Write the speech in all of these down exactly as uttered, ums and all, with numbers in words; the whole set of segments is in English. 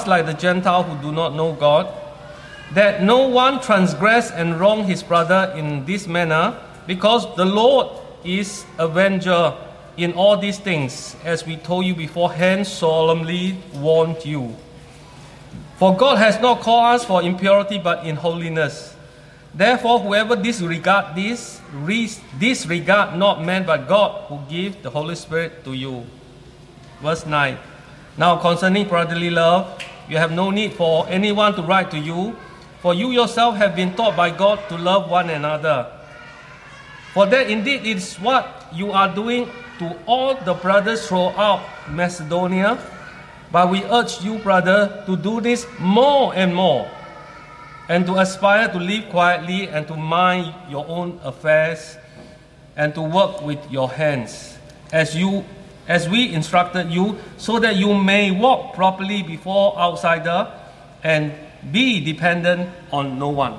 thus like the Gentiles who do not know God, that no one transgress and wrong his brother in this manner, because the Lord is avenger in all these things, as we told you beforehand, solemnly warned you. For God has not called us for impurity, but in holiness. Therefore, whoever disregard this, disregard not man but God, who gives the Holy Spirit to you. Verse nine. Now concerning brotherly love, you have no need for anyone to write to you, for you yourself have been taught by God to love one another. For that indeed is what you are doing to all the brothers throughout Macedonia. But we urge you, brother, to do this more and more, and to aspire to live quietly and to mind your own affairs, and to work with your hands, as you, as we instructed you, so that you may walk properly before outsider and be dependent on no one.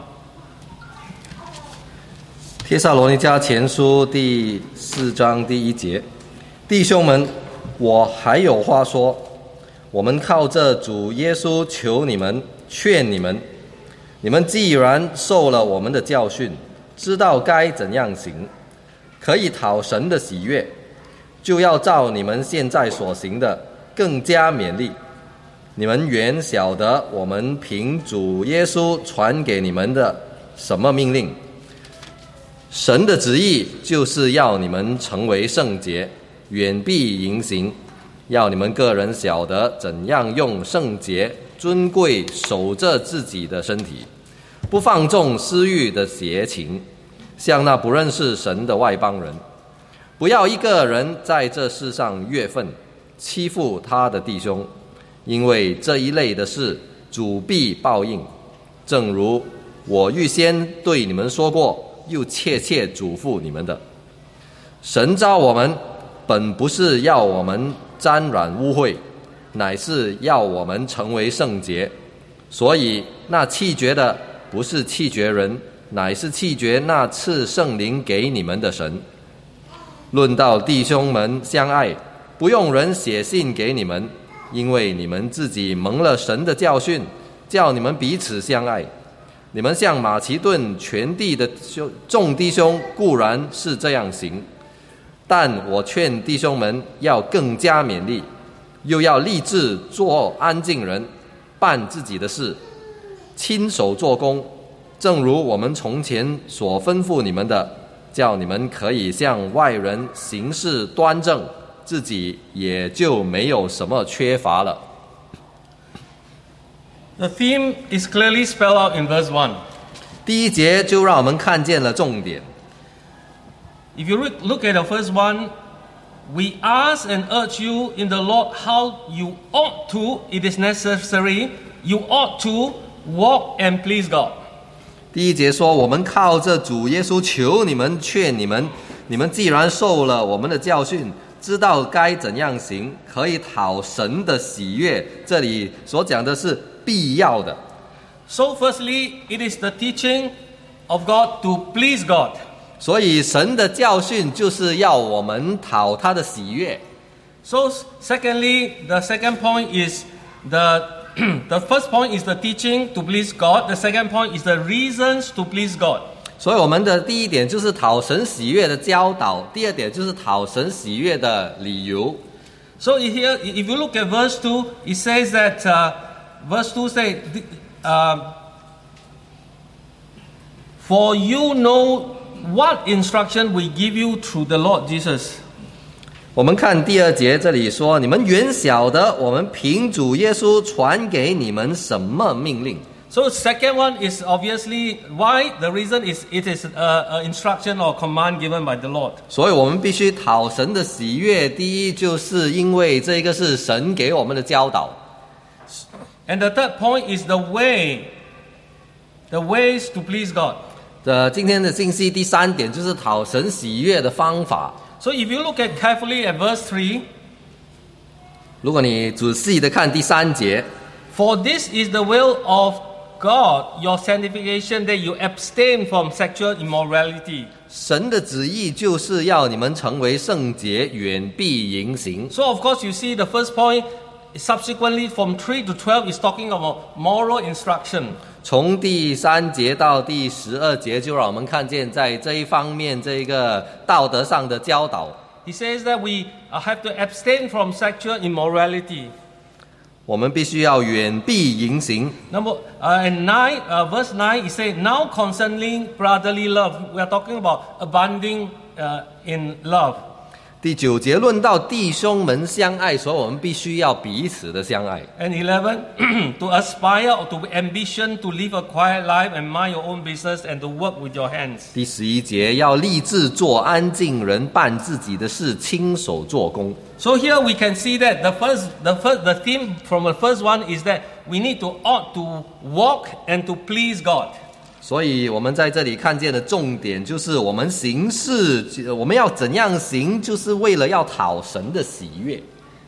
帖撒罗尼迦前书第四章第一节，弟兄们，我还有话说，我们靠着主耶稣求你们，劝你们，你们既然受了我们的教训，知道该怎样行，可以讨神的喜悦，就要照你们现在所行的更加勉励。你们原晓得我们凭主耶稣传给你们的什么命令。神的旨意就是要你们成为圣洁，远避淫行，要你们个人晓得怎样用圣洁尊贵守着自己的身体，不放纵私欲的邪情，像那不认识神的外邦人。不要一个人在这世上越分，欺负他的弟兄，因为这一类的事主必报应。正如我预先对你们说过，又切切嘱咐你们的。神召我们，本不是要我们沾染污秽，乃是要我们成为圣洁。所以那弃绝的，不是弃绝人，乃是弃绝那赐圣灵给你们的神。论到弟兄们相爱，不用人写信给你们，因为你们自己蒙了神的教训，叫你们彼此相爱。你们像马其顿全地的众弟兄固然是这样行，但我劝弟兄们要更加勉励，又要立志做安静人，办自己的事，亲手做工，正如我们从前所吩咐你们的，叫你们可以向外人行事端正，自己也就没有什么缺乏了。 The theme is clearly spelled out in verse one. 第一节就让我们看见了重点。 If you look at the first one, we ask and urge you in the Lord how you ought to, it is necessary, you ought to walk and please God. 第一节说，我们靠着主耶稣求你们，劝你们，你们既然受了我们的教训，知道该怎样行，可以讨神的喜悦。这里所讲的是必要的。 So firstly, it is the teaching of God to please God. 所以神的教训就是要我们讨他的喜悦。 So secondly, the second point is the the first point is the teaching to please God. The second point is the reasons to please God. 所以我们的第一点就是讨神喜悦的教导，第二点就是讨神喜悦的理由。 So here, if you look at verse two, it says that uh, verse two says, uh, "For you know what instruction we give you through the Lord Jesus." 我们看第二节，这里说：“你们原晓得我们凭主耶稣传给你们什么命令。” So second one is obviously why the reason is it is an instruction or command given by the Lord. 所以我们必须讨神的喜悦。第一，就是因为这个是神给我们的教导。 And the third point is the way, the ways to please God. 这今天的信息第三点就是讨神喜悦的方法。 So if you look at carefully at verse three, 如果你仔细的看第三节 ，For this is the will of God, your sanctification, that you abstain from sexual immorality. 神的旨意就是要你们成为圣洁，远避淫行。 So of course you see the first point subsequently from three to twelve is talking about moral instruction. 从第三节到第十二节，就让我们看见在这一方面这个道德上的教导。 He says that we have to abstain from sexual immorality. 我们必须要远避淫行。 Number uh, and nine, uh, verse nine, he says, "Now concerning brotherly love, we are talking about abounding uh, in love." 第九节论到弟兄们相爱，所以我们必须要彼此的相爱。 And eleven, to aspire or to ambition to live a quiet life and mind your own business and to work with your hands. 第十一节要立志做安静人，办自己的事，亲手做工。 So here we can see that the first, the first, the theme from the first one is that we need to ought to walk and to please God. 所以我们在这里看见的重点就是我们行事，我们要怎样行，就是为了要讨神的喜悦。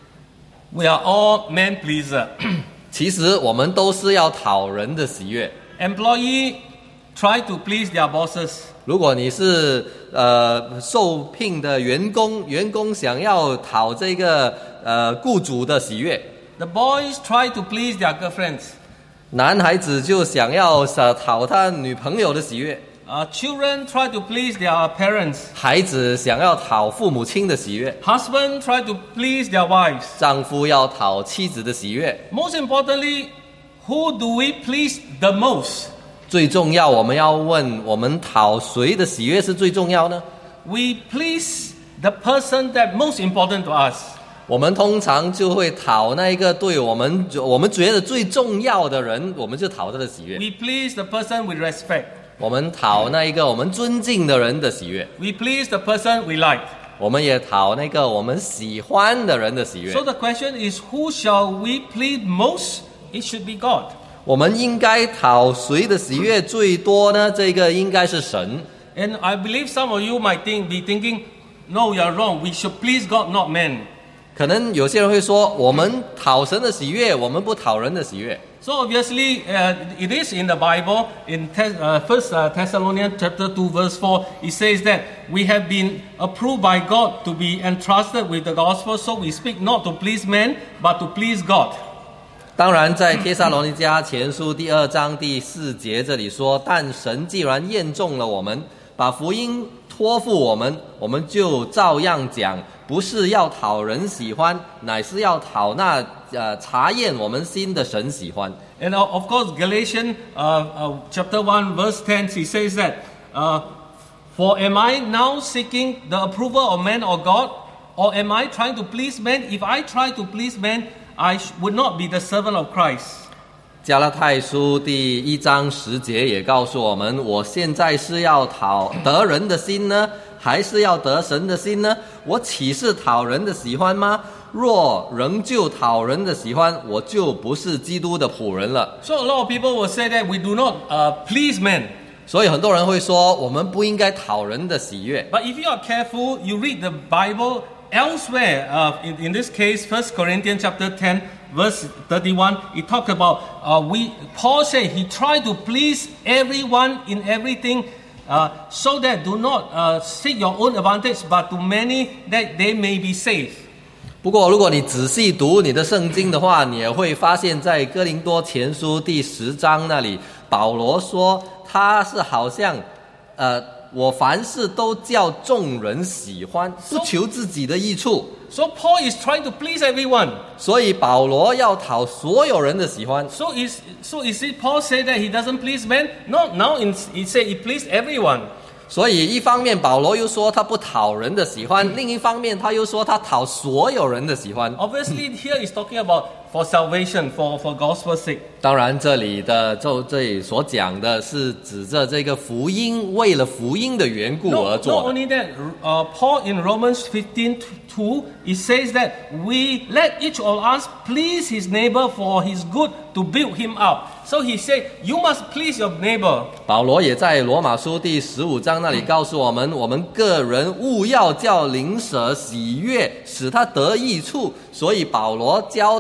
We are all man pleaser. 其实我们都是要讨人的喜悦。 Employee try to please their bosses. 如果你是呃受聘的员工，员工想要讨这个呃雇主的喜悦。 The boys try to please their girlfriends. 男孩子就想要讨他女朋友的喜悦。 Uh, children try to please their parents. 孩子想要讨父母亲的喜悦。 Husband try to please their wives. 丈夫要讨妻子的喜悦。 Most importantly, who do we please the most? 最重要，我们要问，我们讨谁的喜悦是最重要呢？ We please the person that most important to us. 我们通常就会讨那一个对我们我们觉得最重要的人，我们就讨他的喜悦。 We please the person with respect. 我们讨那一个我们尊敬的人的喜悦。 We please the person we like. 我们也讨那个我们喜欢的人的喜悦。 So the question is, who shall we please most? It should be God. 我们应该讨谁的喜悦最多呢？这个应该是神。 And I believe some of you might think, be thinking, no, you are wrong. We should please God, not men. 可能有些人会说，我们讨神的喜悦，我们不讨人的喜悦。 So obviously, uh, it is in the Bible, in Th- uh, First uh, Thessalonians chapter two, verse four, it says that we have been approved by God to be entrusted with the gospel, so we speak not to please men, but to please God. 当然，在帖撒罗尼迦前书第二章第四节这里说，但神既然验中了我们，把福音托付我们，我们就照样讲，不是要讨人喜欢，乃是要讨那呃查验我们心的神喜欢。 And uh, of course, Galatians uh, uh, chapter one, verse ten, he says that, uh, for am I now seeking the approval of man or God, or am I trying to please men? If I try to please men, I would not be the servant of Christ. 加拉太书第一章十节也告诉我们，我现在是要讨得人的心呢，还是要得神的心呢？我岂是讨人的喜欢吗？若仍旧讨人的喜欢，我就不是基督的仆人了。 So a lot of people will say that we do not uh, please men. 所以很多人会说，我们不应该讨人的喜悦。 But if you are careful, you read the Bible elsewhere. Uh, in, in this case, First Corinthians chapter ten, verse thirty-one, it talks about uh, we. Paul said he tried to please everyone in everything, uh, so that do not uh, seek your own advantage, but to many that they may be saved. 不过，如果你仔细读你的圣经的话，你也会发现，在哥林多前书第十章那里，保罗说他是好像，呃，我凡事都叫众人喜欢，不求自己的益处。 So Paul is trying to please everyone. 所以保罗要讨所有人的喜欢。 So is so is it Paul say that he doesn't please men? No, now he said he pleased everyone. 所以一方面保罗又说他不讨人的喜欢，另一方面他又说他讨所有人的喜欢。 Obviously, here is talking about for salvation, for for gospel's sake. 当然，这里的就这里所讲的是指着这个福音，为了福音的缘故 No, 而 not 做的。 only that, uh, Paul in Romans fifteen two, it says that we let each of us please his neighbor for his good to build him up. So he said, you must please your neighbor. 保罗也在罗马书第十五章那里告诉我们，我们个人务要叫邻舍喜悦，使他得益处。所以保罗教导我们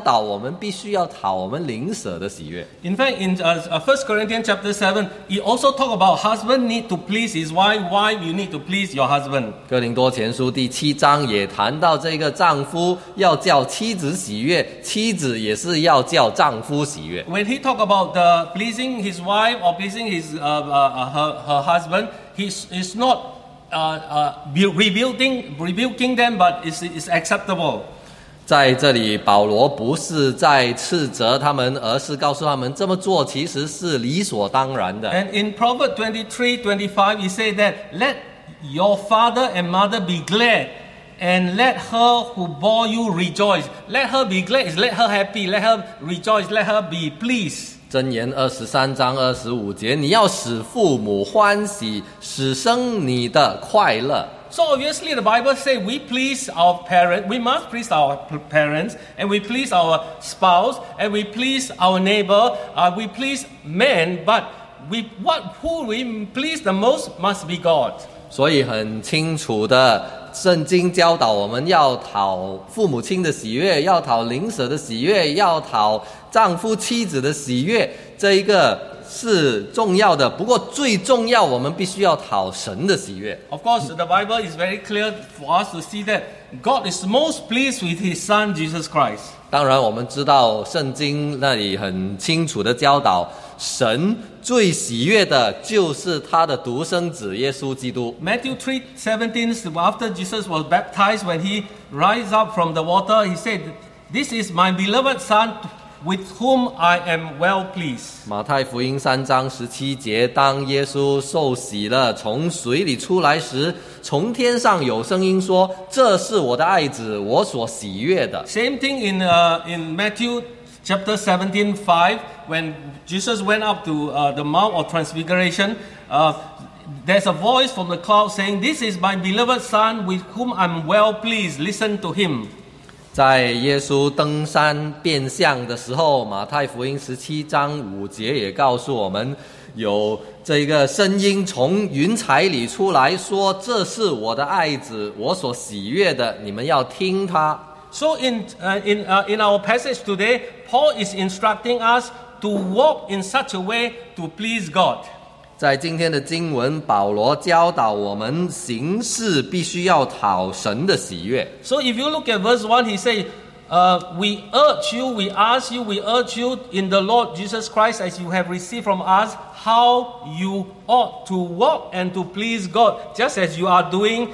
们必须要讨我们邻舍的喜悦。 In fact, in uh, uh, First Corinthians chapter seven, he also talk about husband need to please his wife, wife you need to please your husband. 哥林多前书第七章也谈到这个丈夫要叫妻子喜悦，妻子也是要叫丈夫喜悦。 When he talk about the pleasing his wife or pleasing his uh, uh, her, her husband, he's, he's not uh, uh, rebuking, rebuking them, but it's, it's acceptable. 在这里，保罗不是在斥责他们，而是告诉他们这么做其实是理所当然的。 And in Proverbs twenty-three twenty-five, he said that let your father and mother be glad, and let her who bore you rejoice. Let her be glad is let her happy, let her rejoice, let her be pleased. 箴言二十三章二十五节，你要使父母欢喜，使生你的快乐。 So obviously the Bible says we please our parents, we must please our parents, and we please our spouse, and we please our neighbor, uh, we please men, but we what who we please the most must be God. 所以很清楚的，圣经教导我们要讨父母亲的喜悦，要讨邻舍的喜悦，要讨丈夫妻子的喜悦，这一个是重要的。不过最重要，我们必须要讨神的喜悦。 Of course, the Bible is very clear for us to see that God is most pleased with His Son Jesus Christ. 当然，我们知道圣经那里很清楚的教导，神最喜悦的就是他的独生子耶稣基督。 Matthew three seventeen, after Jesus was baptized, when he rise up from the water, he said, "This is my beloved Son, with whom I am well pleased." 马太福音三章十七节，当耶稣受洗了，从水里出来时，从天上有声音说：“这是我的爱子，我所喜悦的。” Same thing in uh, in Matthew chapter seventeen five, when Jesus went up to uh, the Mount of Transfiguration. Uh, there's a voice from the cloud saying, "This is my beloved Son, with whom I'm well pleased. Listen to him." 在耶稣登山变相的时候，马太福音十七章五节也告诉我们，有这个声音从云彩里出来说：“这是我的爱子，我所喜悦的，你们要听他。” So in uh, in uh, in our passage today, Paul is instructing us to walk in such a way to please God. 在今天的经文，保罗教导我们行事必须要讨神的喜悦。 So if you look at verse one, he says, uh, "We urge you, we ask you, we urge you in the Lord Jesus Christ, as you have received from us, how you ought to walk and to please God, just as you are doing.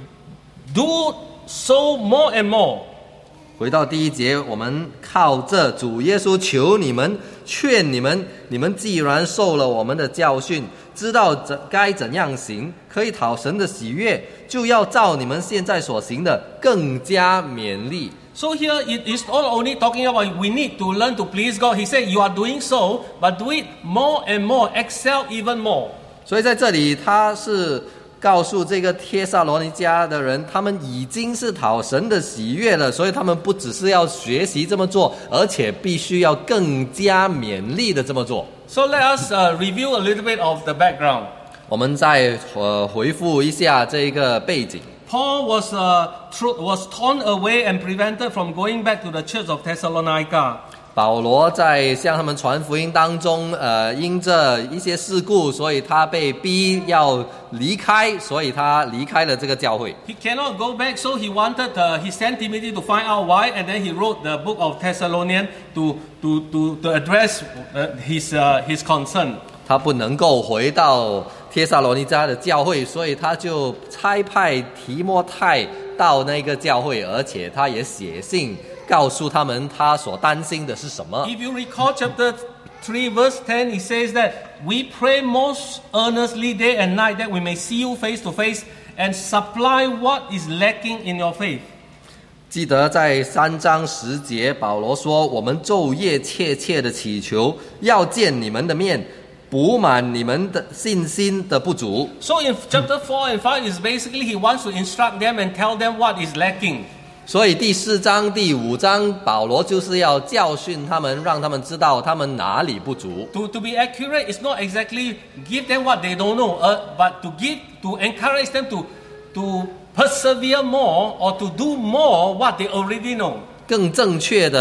Do so more and more." 回到第一节，我们靠着主耶稣求你们，劝你们，你们既然受了我们的教训，知道怎该怎样行，可以讨神的喜悦，就要照你们现在所行的更加勉励。 So here it is not only talking about we need to learn to please God. He said you are doing so, but do it more and more, excel even more. 所以在这里，他是告诉这个帖撒罗尼迦的人，他们已经是讨神的喜悦了，所以他们不只是要学习这么做，而且必须要更加勉励的这么做。 So let us uh, review a little bit of the background. 我们再呃回复一下这个背景。 Paul was uh, tr- was torn away and prevented from going back to the church of Thessalonica. 保罗在向他们传福音当中，呃，因着一些事故，所以他被逼要离开，所以他离开了这个教会。 He cannot go back, so he wanted uh, he sent Timothy to find out why, and then he wrote the book of Thessalonians to to to to address uh, his uh, his concern. 他不能够回到帖撒罗尼迦的教会，所以他就差派提摩太到那个教会，而且他也写信告诉他们他所担心的是什么。 If you recall chapter three verse ten, he says that we pray most earnestly day and night that we may see you face to face and supply what is lacking in your faith. 记得在三章十节，保罗说：“我们昼夜切切的祈求，要见你们的面，补满你们的信心的不足。” So in chapter four and five is basically he wants to instruct them and tell them what is lacking. 所以第四章、第五章，保罗就是要教训他们，让他们知道他们哪里不足。 To to be accurate, it's not exactly give them what they don't know, uh, but to give to encourage them to to persevere more or to do more what they already know. 更正确的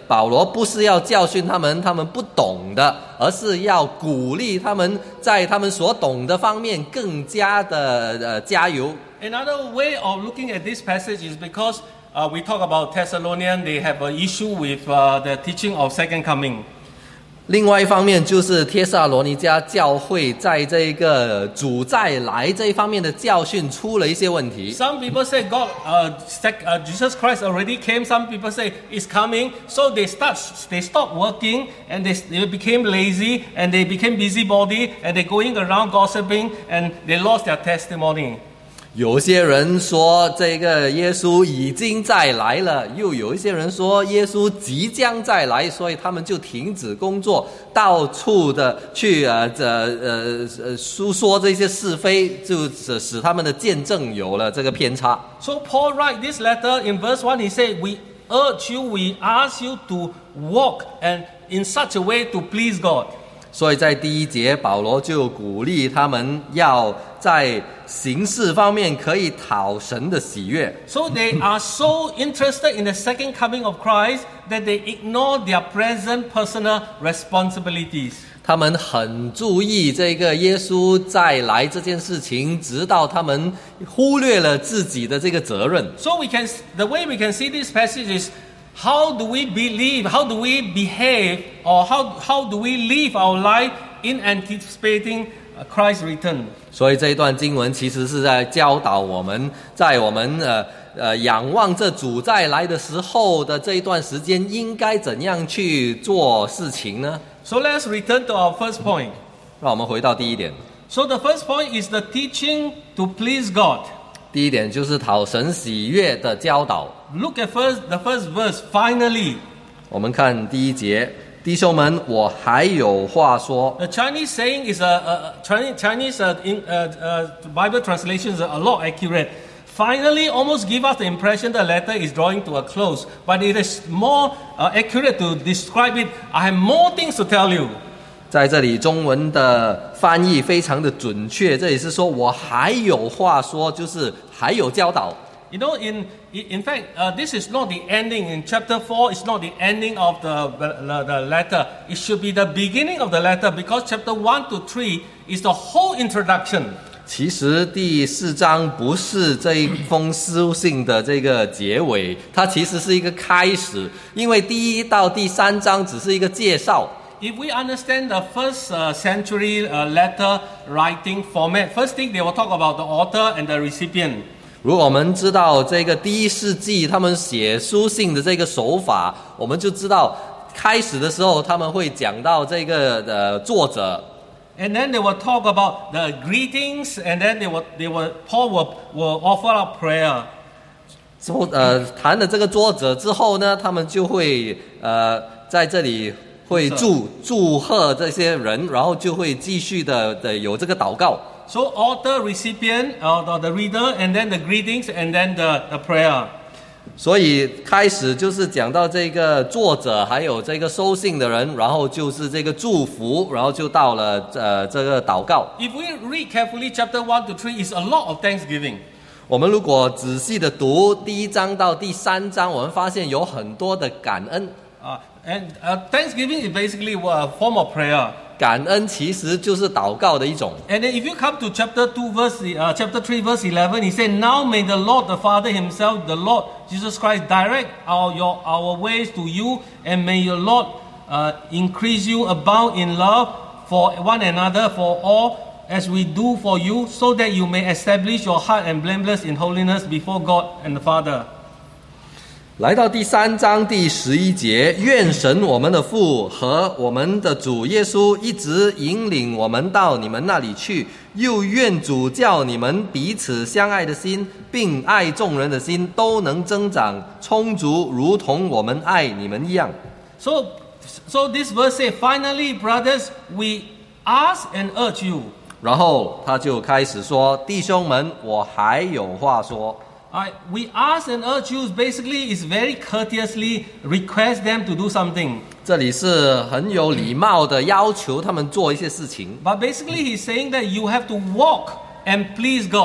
保罗不是要教训他们他们不懂的，而是要鼓励他们在他们所懂的方面更加的呃加油。 Another way of looking at this passage is because uh, we talk about Thessalonians, they have an issue with uh, the teaching of second coming. 另外一方面就是帖撒罗尼迦教会在这个主再来这一方面的教训出了一些问题。 Some people say God, uh, uh, Jesus Christ already came. Some people say He's coming. So they start, they stop working and they, they became lazy and they became busybody and they're going around gossiping and they lost their testimony. 有些人说这个耶稣已经再来了，又有一些人说耶稣即将再来，所以他们就停止工作，到处的去呃呃呃呃诉说这些是非，就使他们的见证有了这个偏差。 So Paul write this letter in verse one. He said, "We urge you, we ask you to walk and in such a way to please God." 所以在第一节，保罗就鼓励他们要在行事方面可以讨神的喜悦。 So they are so interested in the second coming of Christ that they ignore their present personal responsibilities. 他们很注意这个耶稣再来这件事情，直到他们忽略了自己的这个责任。 So we can, the way we can see this passage is, how do we believe, how do we behave, or how, how do we live our life in anticipating Christ's return? 所以这一段经文其实是在教导我们，在我们呃呃仰望这主再来的时候的这一段时间，应该怎样去做事情呢？ So let's return to our first point. 让我们回到第一点。 So the first point is the teaching to please God. 第一点就是讨神喜悦的教导。 Look at first the first verse. Finally, 我们看第一节，弟兄们，我还有话说。 the Chinese saying is a, a Chinese Chinese uh, in, uh, uh, Bible translation is a lot accurate. Finally, almost give us the impression the letter is drawing to a close, but it is more uh, accurate to describe it. I have more things to tell you. 在这里，中文的翻译非常的准确，这里是说我还有话说，就是还有教导。 You know, in in fact, uh, this is not the ending. In chapter four, it's not the ending of the, the the letter. It should be the beginning of the letter because chapter one to three is the whole introduction. 其实第四章不是这一封书信的这个结尾，它其实是一个开始，因为第一到第三章只是一个介绍。 If we understand the first uh, century uh, letter writing format, first thing they will talk about the author and the recipient. 如果我们知道这个第一世纪他们写书信的这个手法，我们就知道开始的时候他们会讲到这个呃作者。 And then they will talk about the greetings, and then they will, they will, Paul will, will offer up prayer. 之后呃谈了这个作者之后呢，他们就会呃在这里会祝祝贺这些人，然后就会继续的的有这个祷告。 So author, recipient, uh, the, the reader, and then the greetings, and then the, the prayer. 所以开始就是讲到这个作者，还有这个收信的人，然后就是这个祝福，然后就到了呃这个祷告。 If we read carefully, chapter one to three is a lot of thanksgiving. 我们如果仔细的读第一章到第三章，我们发现有很多的感恩。 Uh, and uh, thanksgiving is basically a form of prayer. 感恩其实就是祷告的一种。 And then if you come to chapter two, verse uh, chapter three, verse eleven, he said, "Now may the Lord, the Father Himself, the Lord Jesus Christ, direct our your our ways to you, and may your Lord uh, increase you, abound in love for one another, for all as we do for you, so that you may establish your heart and blameless in holiness before God and the Father." 来到第三章第十一节，愿神我们的父和我们的主耶稣一直引领我们到你们那里去，又愿主叫你们彼此相爱的心，并爱众人的心都能增长充足，如同我们爱你们一样。 So, so this verse says, "Finally, brothers, we ask and urge you." 然后他就开始说：“弟兄们，我还有话说。” Alright, we ask and urge you basically is very courteously request them to do something. 这里是很有礼貌的要求他们做一些事情。 But basically he's saying that you have to walk and please God.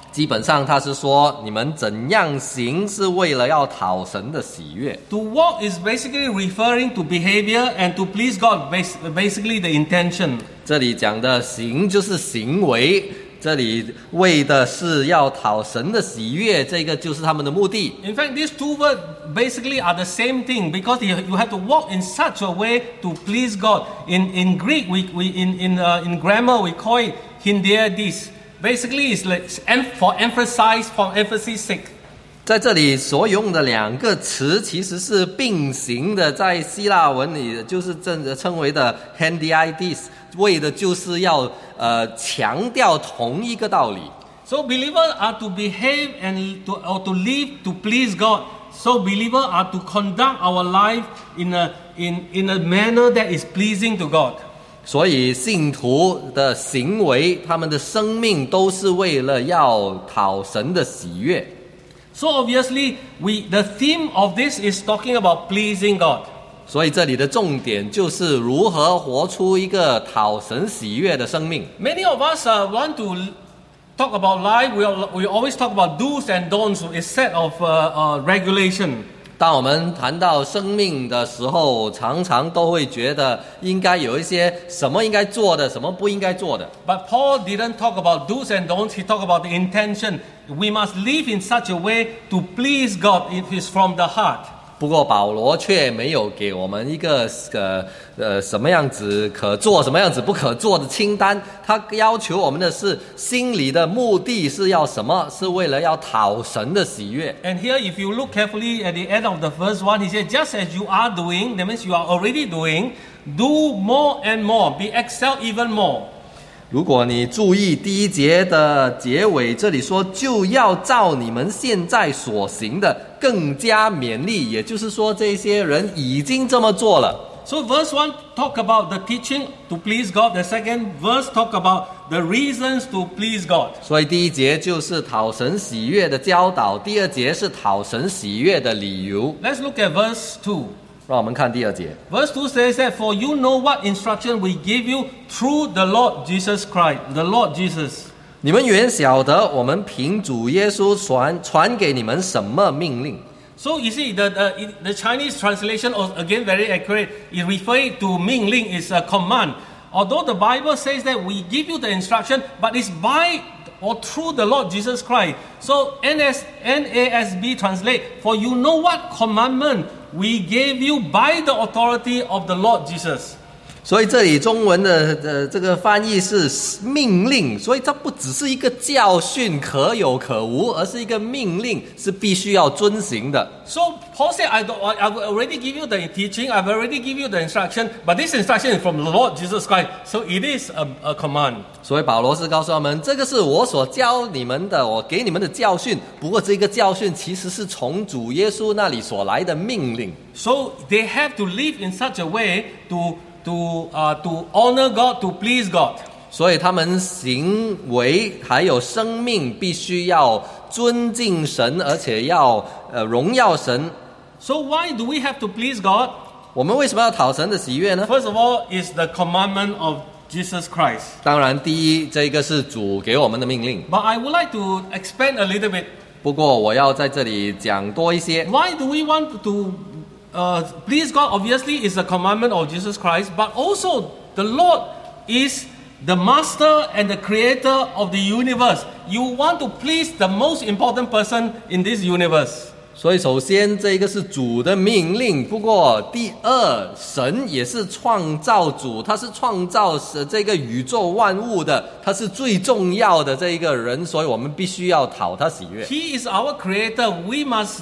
基本上他是说，你们怎样行是为了要讨神的喜悦。 To walk is basically referring to behavior, and to please God, basically the intention. 这里讲的行就是行为，这里为的是要讨神的喜悦，这个就是他们的目的。 In fact, these two words basically are the same thing, because you, you have to walk in such a way to please God. In in Greek, we, we in in uh, in grammar we call it hindiadis. Basically, it's like for emphasize, for emphasis sake. 在这里所用的两个词其实是并行的，在希腊文里就是正称为的 handiadis， 为的就是要呃强调同一个道理。 So believers are to behave and to or to live to please God. So believers are to conduct our life in a in in a manner that is pleasing to God. 所以信徒的行为，他们的生命都是为了要讨神的喜悦。 So obviously, we the theme of this is talking about pleasing God. 所以这里的重点就是如何活出一个讨神喜悦的生命。 Many of us uh, want to talk about life. We we always talk about do's and don'ts, a set of uh, uh, regulation. 当我们谈到生命的时候，常常都会觉得应该有一些什么应该做的，什么不应该做的。 But Paul didn't talk about do's and don'ts. He talked about the intention. We must live in such a way to please God. It is from the heart. 不过保罗却没有给我们一个呃呃什么样子可做，什么样子不可做的清单。他要求我们的是心里的目的是要什么？是为了要讨神的喜悦。 And here, if you look carefully at the end of the verse one, he said, "Just as you are doing, that means you are already doing, do more and more, be excel even more." 如果你注意第一节的结尾，这里说就要照你们现在所行的更加勉励，也就是说这些人已经这么做了。 So verse one talk about the teaching to please God. The second verse talk about the reasons to please God. 所以第一节就是讨神喜悦的教导，第二节是讨神喜悦的理由。 Let's look at verse two. 让我们看第二节。 Verse two says that, "For you know what instruction we give you through the Lord Jesus Christ." The Lord Jesus. 你们原晓得我们凭主耶稣传传给你们什么命令。 So you see, the, the, the Chinese translation is again very accurate. It refers to 命令 is a command. Although the Bible says that we give you the instruction, but it's by or through the Lord Jesus Christ. So N S, N A S B translate, "For you know what commandment we gave you by the authority of the Lord Jesus." 所以这里中文的呃这个翻译是命令，所以它不只是一个教训可有可无，而是一个命令，是必须要遵行的。 So Paul said, I don't, I've already give you the teaching, I've already give you the instruction, but this instruction is from the Lord Jesus Christ, so it is a, a command. 所以保罗是告诉他们，这个是我所教你们的，我给你们的教训。不过这个教训其实是从主耶稣那里所来的命令。 So they have to live in such a way to to uh, to honor God, to please God. 所以他们行为还有生命必须要尊敬神，而且要呃荣耀神。 So why do we have to please God? 我们为什么要讨神的喜悦呢？ First of all, is the commandment of Jesus Christ. 当然，第一，这个是主给我们的命令。 But I would like to expand a little bit. 不过我要在这里讲多一些。 Why do we want to uh, please God? Obviously, is the commandment of Jesus Christ, but also the Lord is the master and the creator of the universe. You want to please the most important person in this universe. 所以首先这个是主的命令，不过第二，神也是创造主，他是创造这个宇宙万物的，他是最重要的这一个人，所以我们必须要讨他喜悦。 He is our creator. We must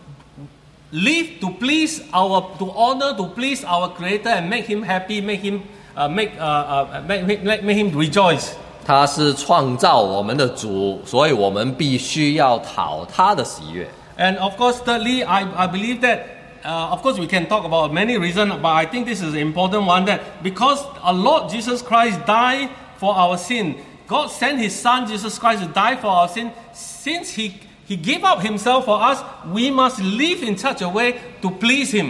live to please our, to honor, to please our creator and make him happy, make him uh, make, uh, uh, make, make make him rejoice. 他是创造我们的主，所以我们必须要讨他的喜悦。 And of course, thirdly, I, I believe that, uh, of course, we can talk about many reasons, but I think this is an important one, that because our Lord Jesus Christ died for our sin, God sent His Son Jesus Christ to die for our sin. Since He, he gave up Himself for us, we must live in such a way to please Him.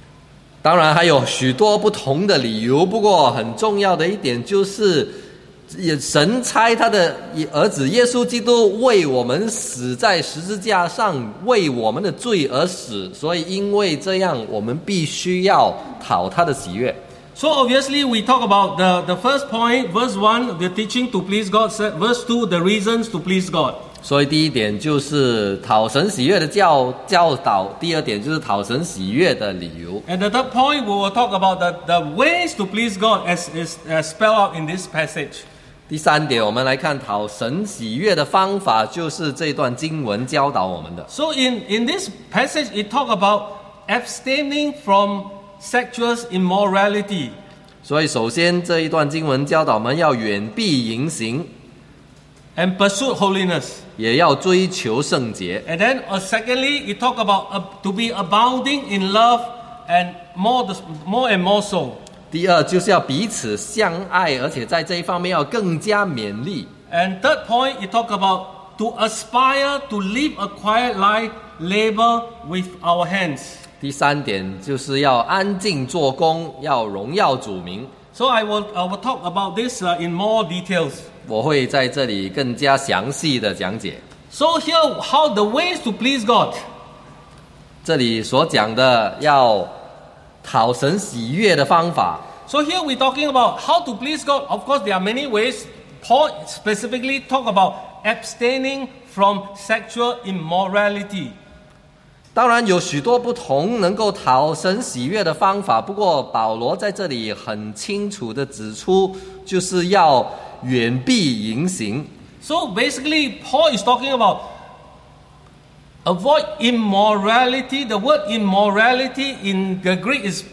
当然还有许多不同的理由，不过很重要的一点就是， 也神差他的儿子耶稣基督为我们死在十字架上，为我们的罪而死，所以因为这样，我们必须要讨他的喜悦。 So obviously we talk about the, the first point, verse one, the teaching to please God, verse two, the reasons to please God. 所以第一点就是讨神喜悦的教教导，第二点就是讨神喜悦的理由。 And the third point, we will talk about the, the ways to please God as is uh, spelled out in this passage. 第三点，我们来看讨神喜悦的方法，就是这段经文教导我们的。 So in, in this passage, it talk about abstaining from sexual immorality. 所以首先这一段经文教导我们要远避淫行 and pursue holiness. 也要追求圣洁。 And then uh, secondly, it talk about uh, to be abounding in love and more, more and more so. 第二就是要彼此相爱，而且在这一方面要更加勉励。 And third point, it talk about to aspire to live a quiet life, labor with our hands. 第三点就是要安静做工，要荣耀主名。 So I will, I will talk about this uh, in more details. 我会在这里更加详细的讲解。 So here, how the ways to please God. 这里所讲的要讨神喜悦的方法。 So here we're talking about how to please God. Of course, there are many ways. Paul specifically talk about abstaining from sexual immorality. 当然有许多不同能够讨神喜悦的方法，不过保罗在这里很清楚的指出，就是要远避淫行。 So basically, Paul is talking about avoid immorality. The word immorality in the Greek is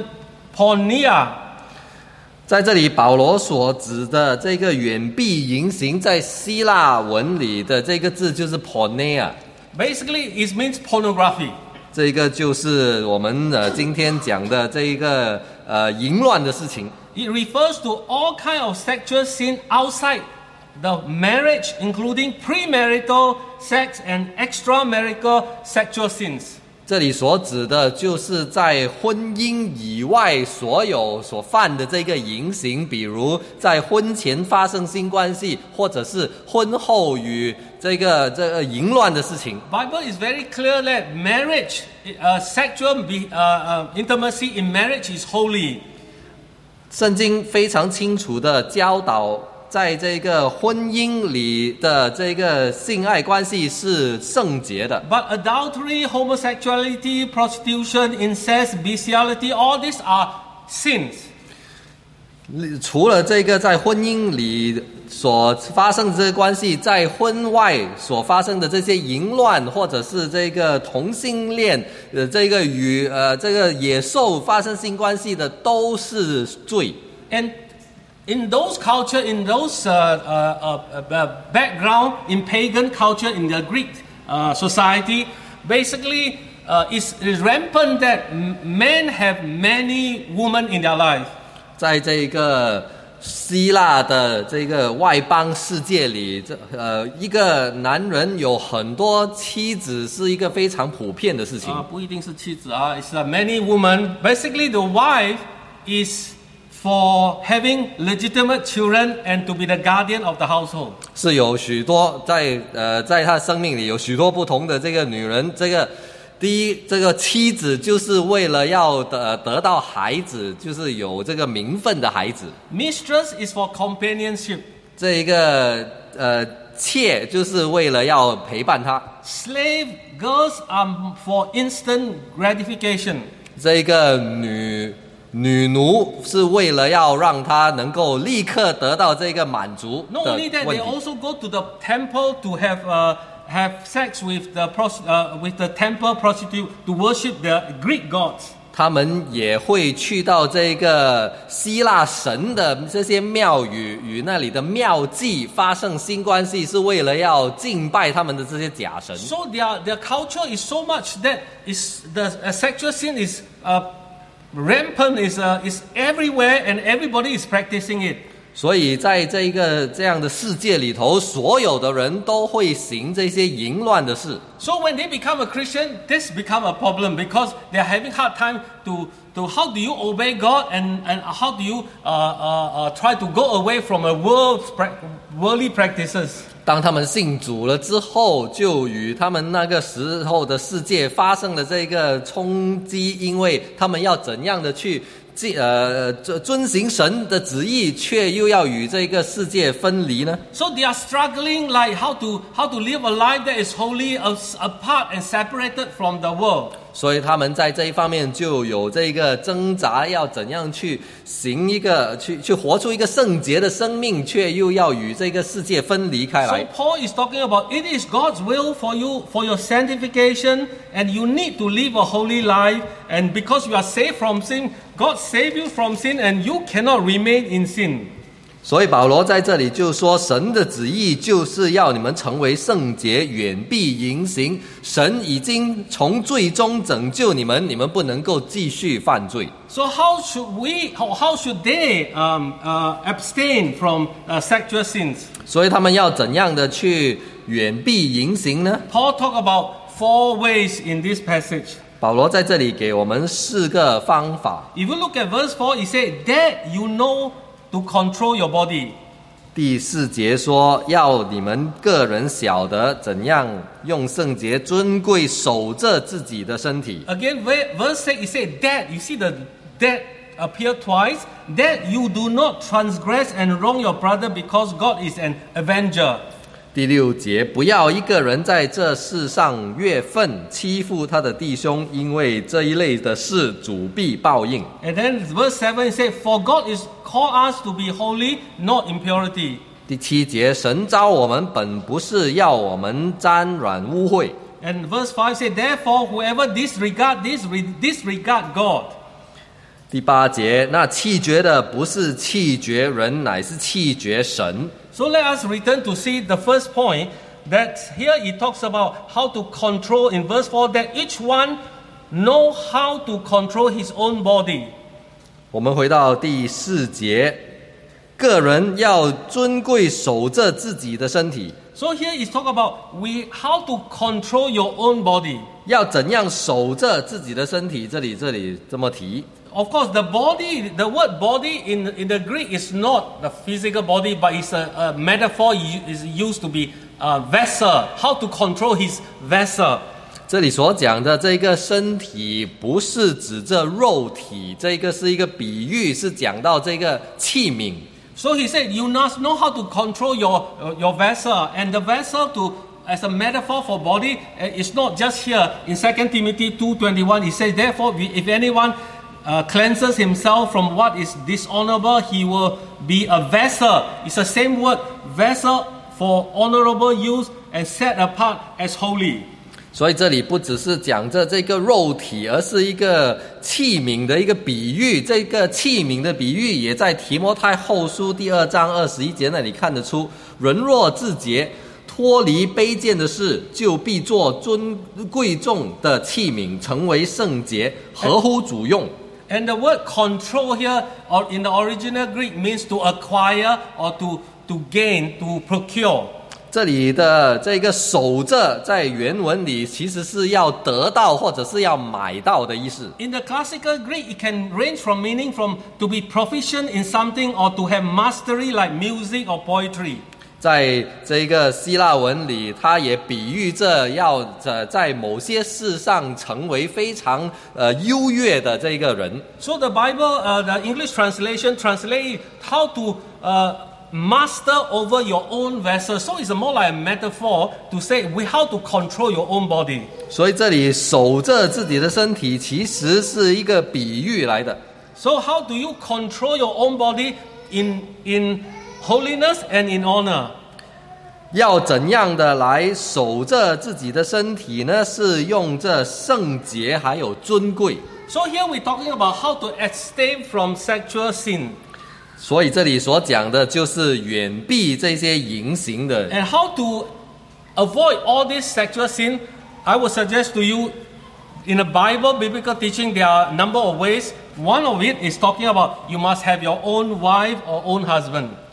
porneia. 在这里，保罗所指的这个远避淫行，在希腊文里的这个字就是 porneia。 Basically, it means pornography. 这个就是我们呃今天讲的这一个呃淫乱的事情。 It refers to all kind of sexual sin outside the marriage, including premarital sex and extramarital sexual sins. 这里所指的就是在婚姻以外所有所犯的这个淫行，比如在婚前发生性关系，或者是婚后与这个这个淫乱的事情。 Bible is very clear that marriage, uh, sexual be, uh, uh, intimacy in marriage is holy. 圣经非常清楚的教导，在这个婚姻里的这个性爱关系是圣洁的。 But adultery, homosexuality, prostitution, incest, bestiality, all these are sins. 除了这个在婚姻里所发生的这些关系，在婚外所发生的这些淫乱，或者是这个同性恋，呃，这个与呃这个野兽发生性关系的，都是罪。 And in those culture, in those uh, uh, uh, background, in pagan culture, in the Greek uh, society, basically uh, it's, it's rampant that men have many women in their life. 在这个希腊的这个外邦世界里，这呃一个男人有很多妻子是一个非常普遍的事情。 啊，不一定是妻子啊， it's uh, many women. Basically, the wife is for having legitimate children and to be the guardian of the household. 是有许多在呃在他生命里有许多不同的这个女人，这个第一这个妻子就是为了要得得到孩子，就是有这个名分的孩子。 Mistress is for companionship. 这一个呃妾就是为了要陪伴他。 Slave girls are for instant gratification. 这一个女女奴是为了要让她能够立刻得到这个满足的 Not only that, 问 they 题。 also go to the temple to have uh, have sex with the pros- uh, with the temple prostitute to worship the Greek gods. 他们也会去到这个希腊神的这些庙宇，与那里的庙妓发生性关系，是为了要敬拜他们的这些假神。 So their their culture is so much that is the uh, sexual sin is uh, rampant, is uh, is everywhere, and everybody is practicing it. 所以在这一个这样的世界里头，所有的人都会行这些淫乱的事。 So when they become a Christian, this become a problem because they are having hard time to to how do you obey God and and how do you uh, uh, uh, try to go away from a world worldly practices. 当他们信主了之后，就与他们那个时候的世界发生了这个冲击，因为他们要怎样的去呃遵行神的旨意，却又要与这个世界分离呢？ So they are struggling like how to how to live a life that is wholly apart and separated from the world. 所以他们在这一方面就有这个挣扎，要怎样去行一个去去活出一个圣洁的生命，却又要与这个世界分离开来。 So Paul is talking about it is God's will for you for your sanctification, and you need to live a holy life. And because you are saved from sin, God saved you from sin, and you cannot remain in sin. 所以保罗在这里就说，神的旨意就是要你们成为圣洁，远避淫行。神已经从罪中拯救你们，你们不能够继续犯罪。 So how should we? How, how should they um, uh, abstain from uh, sexual sins? 所以他们要怎样的去远避淫行呢？ Paul talk about four ways in this passage. 保罗在这里给我们四个方法。 If you look at verse four, he said that you know to control your body. 第四节说，要你们个人晓得怎样用圣洁尊贵守着自己的身体。 Again, verse six, he said that. You see the that appear twice. That you do not transgress and wrong your brother because God is an avenger. 第六节，不要一个人在这世上越份欺负他的弟兄，因为这一类的事主必报应。 And then verse seven said, For God is called us to be holy, not impurity. 第七节，神召我们本不是要我们沾染污秽。 And verse five said, Therefore, whoever disregard this, disregard God. 第八节，那弃绝的不是弃绝人，乃是弃绝神。 So let us return to see the first point, that here he talks about how to control in verse four, that each one know how to control his own body. 我们回到第四节，个人要尊贵守着自己的身体。 So here he's talking about we how to control your own body. 要怎样守着自己的身体？这里这里这么提。 Of course, the body, the word body in, in the Greek is not the physical body, but it's a, a metaphor is used to be a vessel. How to control his vessel. 这里所讲的这个身体，不是指这肉体，这个是一个比喻，是讲到这个器皿。 So he said, you must know how to control your your vessel, and the vessel to as a metaphor for body is not just here in Second Timothy two twenty-one. He says, therefore, if anyone Uh, cleanses himself from what is dishonorable, he will be a vessel. It's the same word, vessel for honorable use and set apart as holy. 所以这里不只是讲着这个肉体，而是一个器皿的一个比喻。这个器皿的比喻也在提摩太后书第二章二十一节那里看得出，人若自洁，脱离卑贱的事，就必做尊贵重的器皿，成为圣洁，合乎主用。 And the word control here, or in the original Greek, means to acquire or to, to gain, to procure. 这里的这个守着，在原文里其实是要得到或者是要买到的意思。 In the classical Greek, it can range from meaning from to be proficient in something or to have mastery like music or poetry. 在这个希腊文里，它也比喻着要在某些事上成为非常呃优越的这个人。 So the Bible, uh, the English translation, translate how to uh, master over your own vessel. So it's more like a metaphor to say we how to control your own body. 所以这里守着自己的身体，其实是一个比喻来的。 So how do you control your own body in in holiness and in honor? 要怎样的来守着自己的身体呢？是用这圣洁还有尊贵。 So here we're talking about how to abstain from sexual sin. 所以这里所讲的就是远避这些淫行的。 And how to avoid all this sexual sin, I would suggest to you, in the Bible, biblical teaching, there are a number of ways. One of it is talking about you must have your own wife or own husband.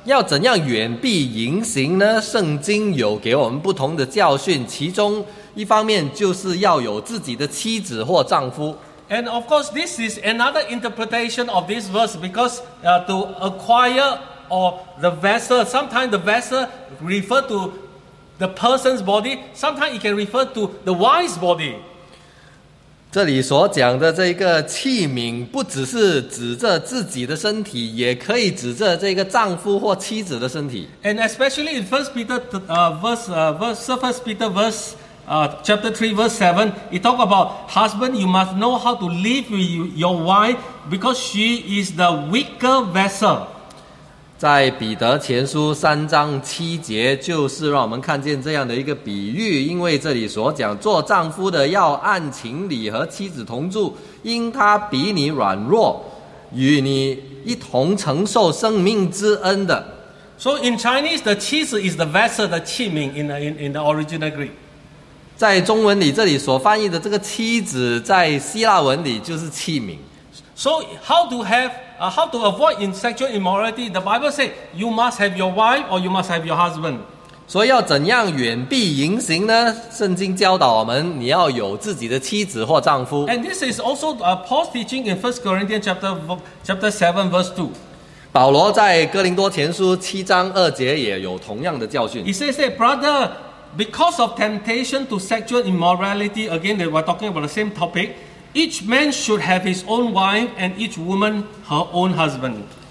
要怎样远避淫行呢？圣经有给我们不同的教训，其中一方面就是要有自己的妻子或丈夫。 And of course, this is another interpretation of this verse because uh, to acquire or the vessel, sometimes the vessel refer to the person's body, sometimes it can refer to the wife's body. 这里所讲的这个器皿，不只是指着自己的身体，也可以指着这个丈夫或妻子的身体。 And especially in First Peter uh, verse, uh, verse, First Peter verse, uh, chapter three, verse seven, it talk about husband. You must know how to live with your wife because she is the weaker vessel. 在彼得前书三章七节，就是让我们看见这样的一个比喻。因为这里所讲，做丈夫的要按情理和妻子同住，因他比你软弱，与你一同承受生命之恩的。 So in Chinese, the 妻子 is the vessel, the 器皿 in the, in, in the original Greek. 在中文里，这里所翻译的这个妻子，在希腊文里就是器皿。 So how to have, uh, how to avoid in sexual immorality? The Bible says you must have your wife or you must have your husband. 所以要怎样远避淫行呢？圣经教导我们，你要有自己的妻子或丈夫。 And this is also uh, Paul's teaching in First Corinthians chapter chapter seven verse two. 保罗在哥林多前书七章二节也有同样的教训。 He says that, brother, because of temptation to sexual immorality, again they were talking about the same topic. Each man should have his own wife and each woman her own husband.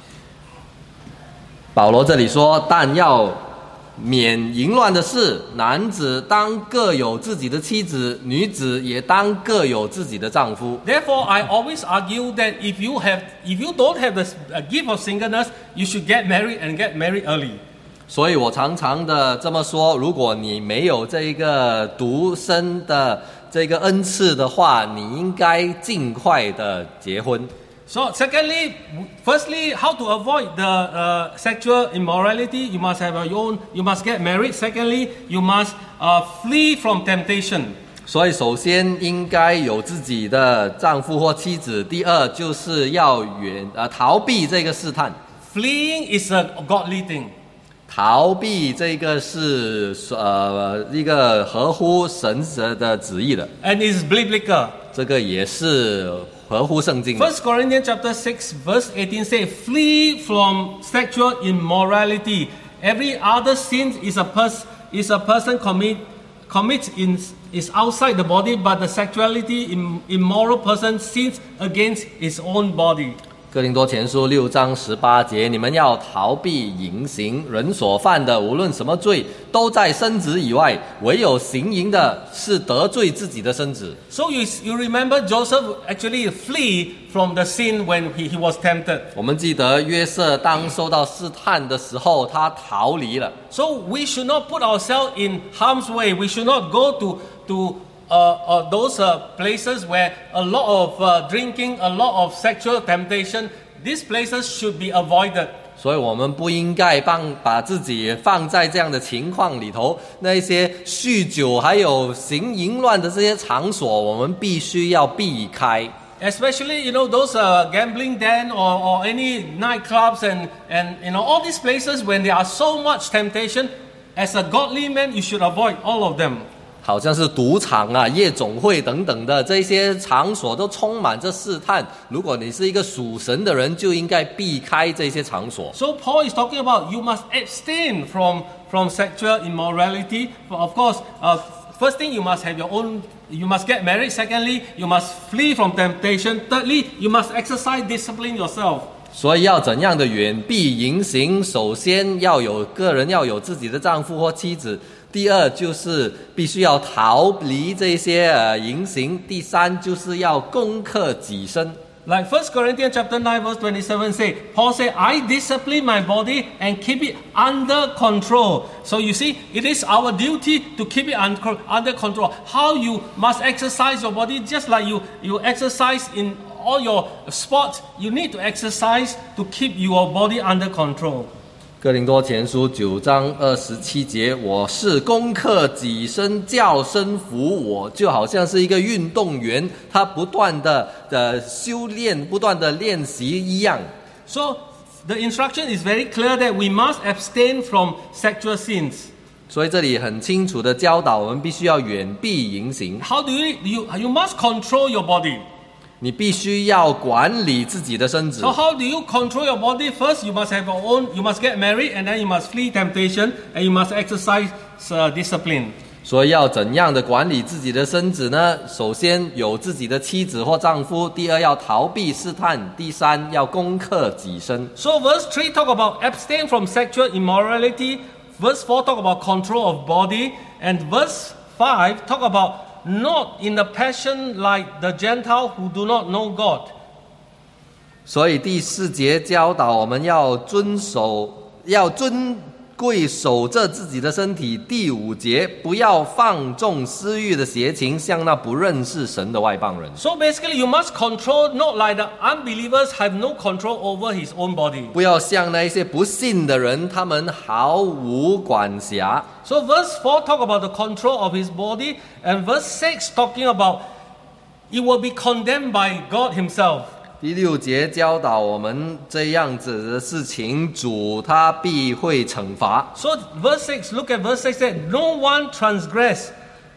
保罗这里说，但要免淫乱的事，男子当各有自己的妻子，女子也当各有自己的丈夫。 Therefore, I always argue that if you have, if you don't have the gift of singleness, you should get married and get married early. 所以我常常的这么说，如果你没有这一个独身的这个恩赐的话，你应该尽快的结婚。 So, secondly, firstly, how to avoid the uh, sexual immorality? You must have your own. You must get married. Secondly, you must uh, flee from temptation. 所以，首先应该有自己的丈夫或妻子。第二，就是要远呃逃避这个试探。 Fleeing is a godly thing. 逃避这个是呃一个合乎神的旨意的。 And is biblical. 这个也是合乎圣经的。 First Corinthians chapter six verse eighteen say, "Flee from sexual immorality. Every other sin is a pers is a person commit commits in is outside the body, but the sexuality im, immoral person sins against his own body." 哥林多前书六章十八节，你们要逃避淫行，人所犯的无论什么罪，都在身子以外，唯有行淫的是得罪自己的身子。 So you you remember Joseph actually flee from the sin when he, he was tempted. 我们记得约瑟当受到试探的时候，他逃离了。 So we should not put ourselves in harm's way. We should not go to to Uh, uh, those uh, places where a lot of uh, drinking, a lot of sexual temptation, these places should be avoided. 所以我们不应该帮把自己放在这样的情况里头，那些酗酒还有行淫乱的这些场所，我们必须要避开。 Especially, you know, those uh, gambling den or, or any nightclubs and, and, you know, all these places when there are so much temptation, as a godly man, you should avoid all of them. 好像是赌场啊、夜总会等等的这些场所都充满着试探。如果你是一个属神的人，就应该避开这些场所。 So Paul is talking about you must abstain from from sexual immorality. Of course, uh, first thing you must have your own. You must get married. Secondly, you must flee from temptation. Thirdly, you must exercise discipline yourself. 所以要怎样的远避淫行？首先要有个人要有自己的丈夫或妻子。第二就是必须要逃离这些呃淫行，第三就是要攻克己身。 Like First Corinthians chapter nine verse twenty-seven say, Paul said, "I discipline my body and keep it under control." So you see, it is our duty to keep it under under control. How you must exercise your body, just like you you exercise in all your sports, you need to exercise to keep your body under control. 哥林多前书九章二十七节，我是攻克己身，叫身服我，就好像是一个运动员，他不断的呃修炼，不断的练习一样。 So the instruction is very clear that we must abstain from sexual sins. 所以这里很清楚的教导我们必须要远避淫行。 How do you, you, you must control your body. 你必须要管理自己的身子。 So how do you control your body? First, you must have your own, you must get married, and then you must flee temptation, and you must exercise uh, discipline. 所以要怎样的管理自己的身子呢？首先有自己的妻子或丈夫，第二要逃避试探，第三要攻克己身。 So verse three talk about abstain from sexual immorality. Verse four talk about control of body. And verse five talk about not in the passion like the Gentile who do not know God. 所以第四节教导我们要遵守，要尊贵守着自己的身体。第五节不要放纵私欲的邪情，像那不认识神的外邦人。 So basically you must control, not like the unbelievers have no control over his own body. 不要像那一些不信的人，他们毫无管辖。 So verse four talk about the control of his body, and verse six talking about it will be condemned by God himself. 第六节教导我们这样子的事情，主他必会惩罚。 So verse six, look at verse six, said, no one transgress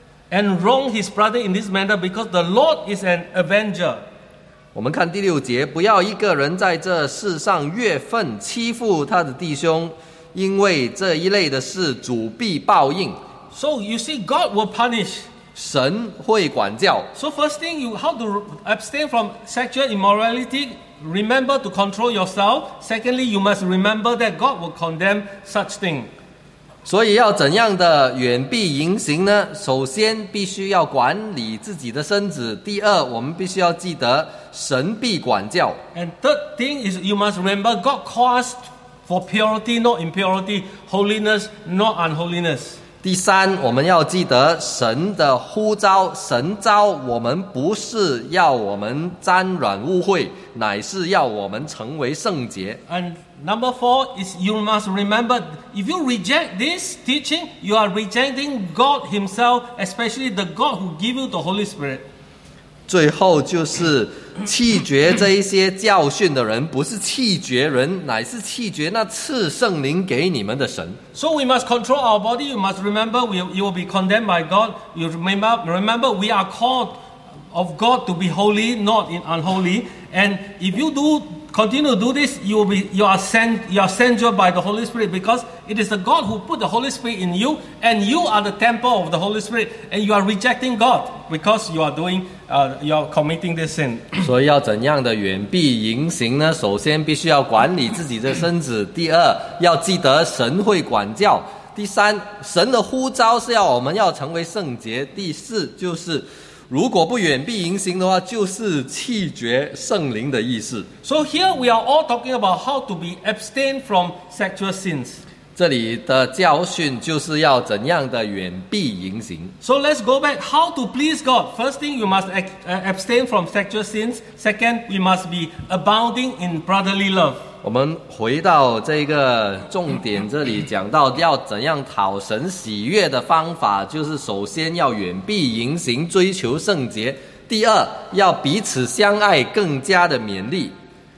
and wrong his brother in this manner, because the Lord is an avenger. 我们看第六节，不要一个人在这世上越份欺负他的弟兄，因为这一类的事主必报应。 So you see, God will punish. 神会管教。 So first thing, you how to abstain from sexual immorality. Remember to control yourself. Secondly, you must remember that God will condemn such thing. 所以要怎样的远避淫行呢？首先必须要管理自己的身子。第二，我们必须要记得神必管教。 And third thing is you must remember God calls for purity, not impurity, holiness, not unholiness. 第三，我们要记得神的呼召，神召我们不是要我们沾染污秽，乃是要我们成为圣洁。 And number four is you must remember, if you reject this teaching, you are rejecting God himself, especially the God who gave you the Holy Spirit. 最后就是弃绝这一些教训的人，不是弃绝人，乃是弃绝那赐圣灵给你们的神。 So we must control our body. You must remember we, you will be condemned by God. You remember, remember we are called of God to be holy, not in unholy. And if you do continue to do this, you will be you are sent you are censured by the Holy Spirit, because it is the God who put the Holy Spirit in you, and you are the temple of the Holy Spirit, and you are rejecting God because you are doing uh, you are committing this sin. 所以要怎样的远避淫行呢？首先必须要管理自己的身子，第二要记得神会管教，第三神的呼召是要我们要成为圣洁，第四就是如果不远避淫行的话，就是弃绝圣灵的意思。 So here we are all talking about how to be abstain from sexual sins. 这里的教训就是要怎样的远避淫行。 So let's go back. How to please God? First thing, you must abstain from sexual sins. Second, we must be abounding in brotherly love. 我们回到这个重点，这里讲到要怎样讨神喜悦的方法，就是首先要远避淫行，追求圣洁；第二，要彼此相爱，更加的勉励。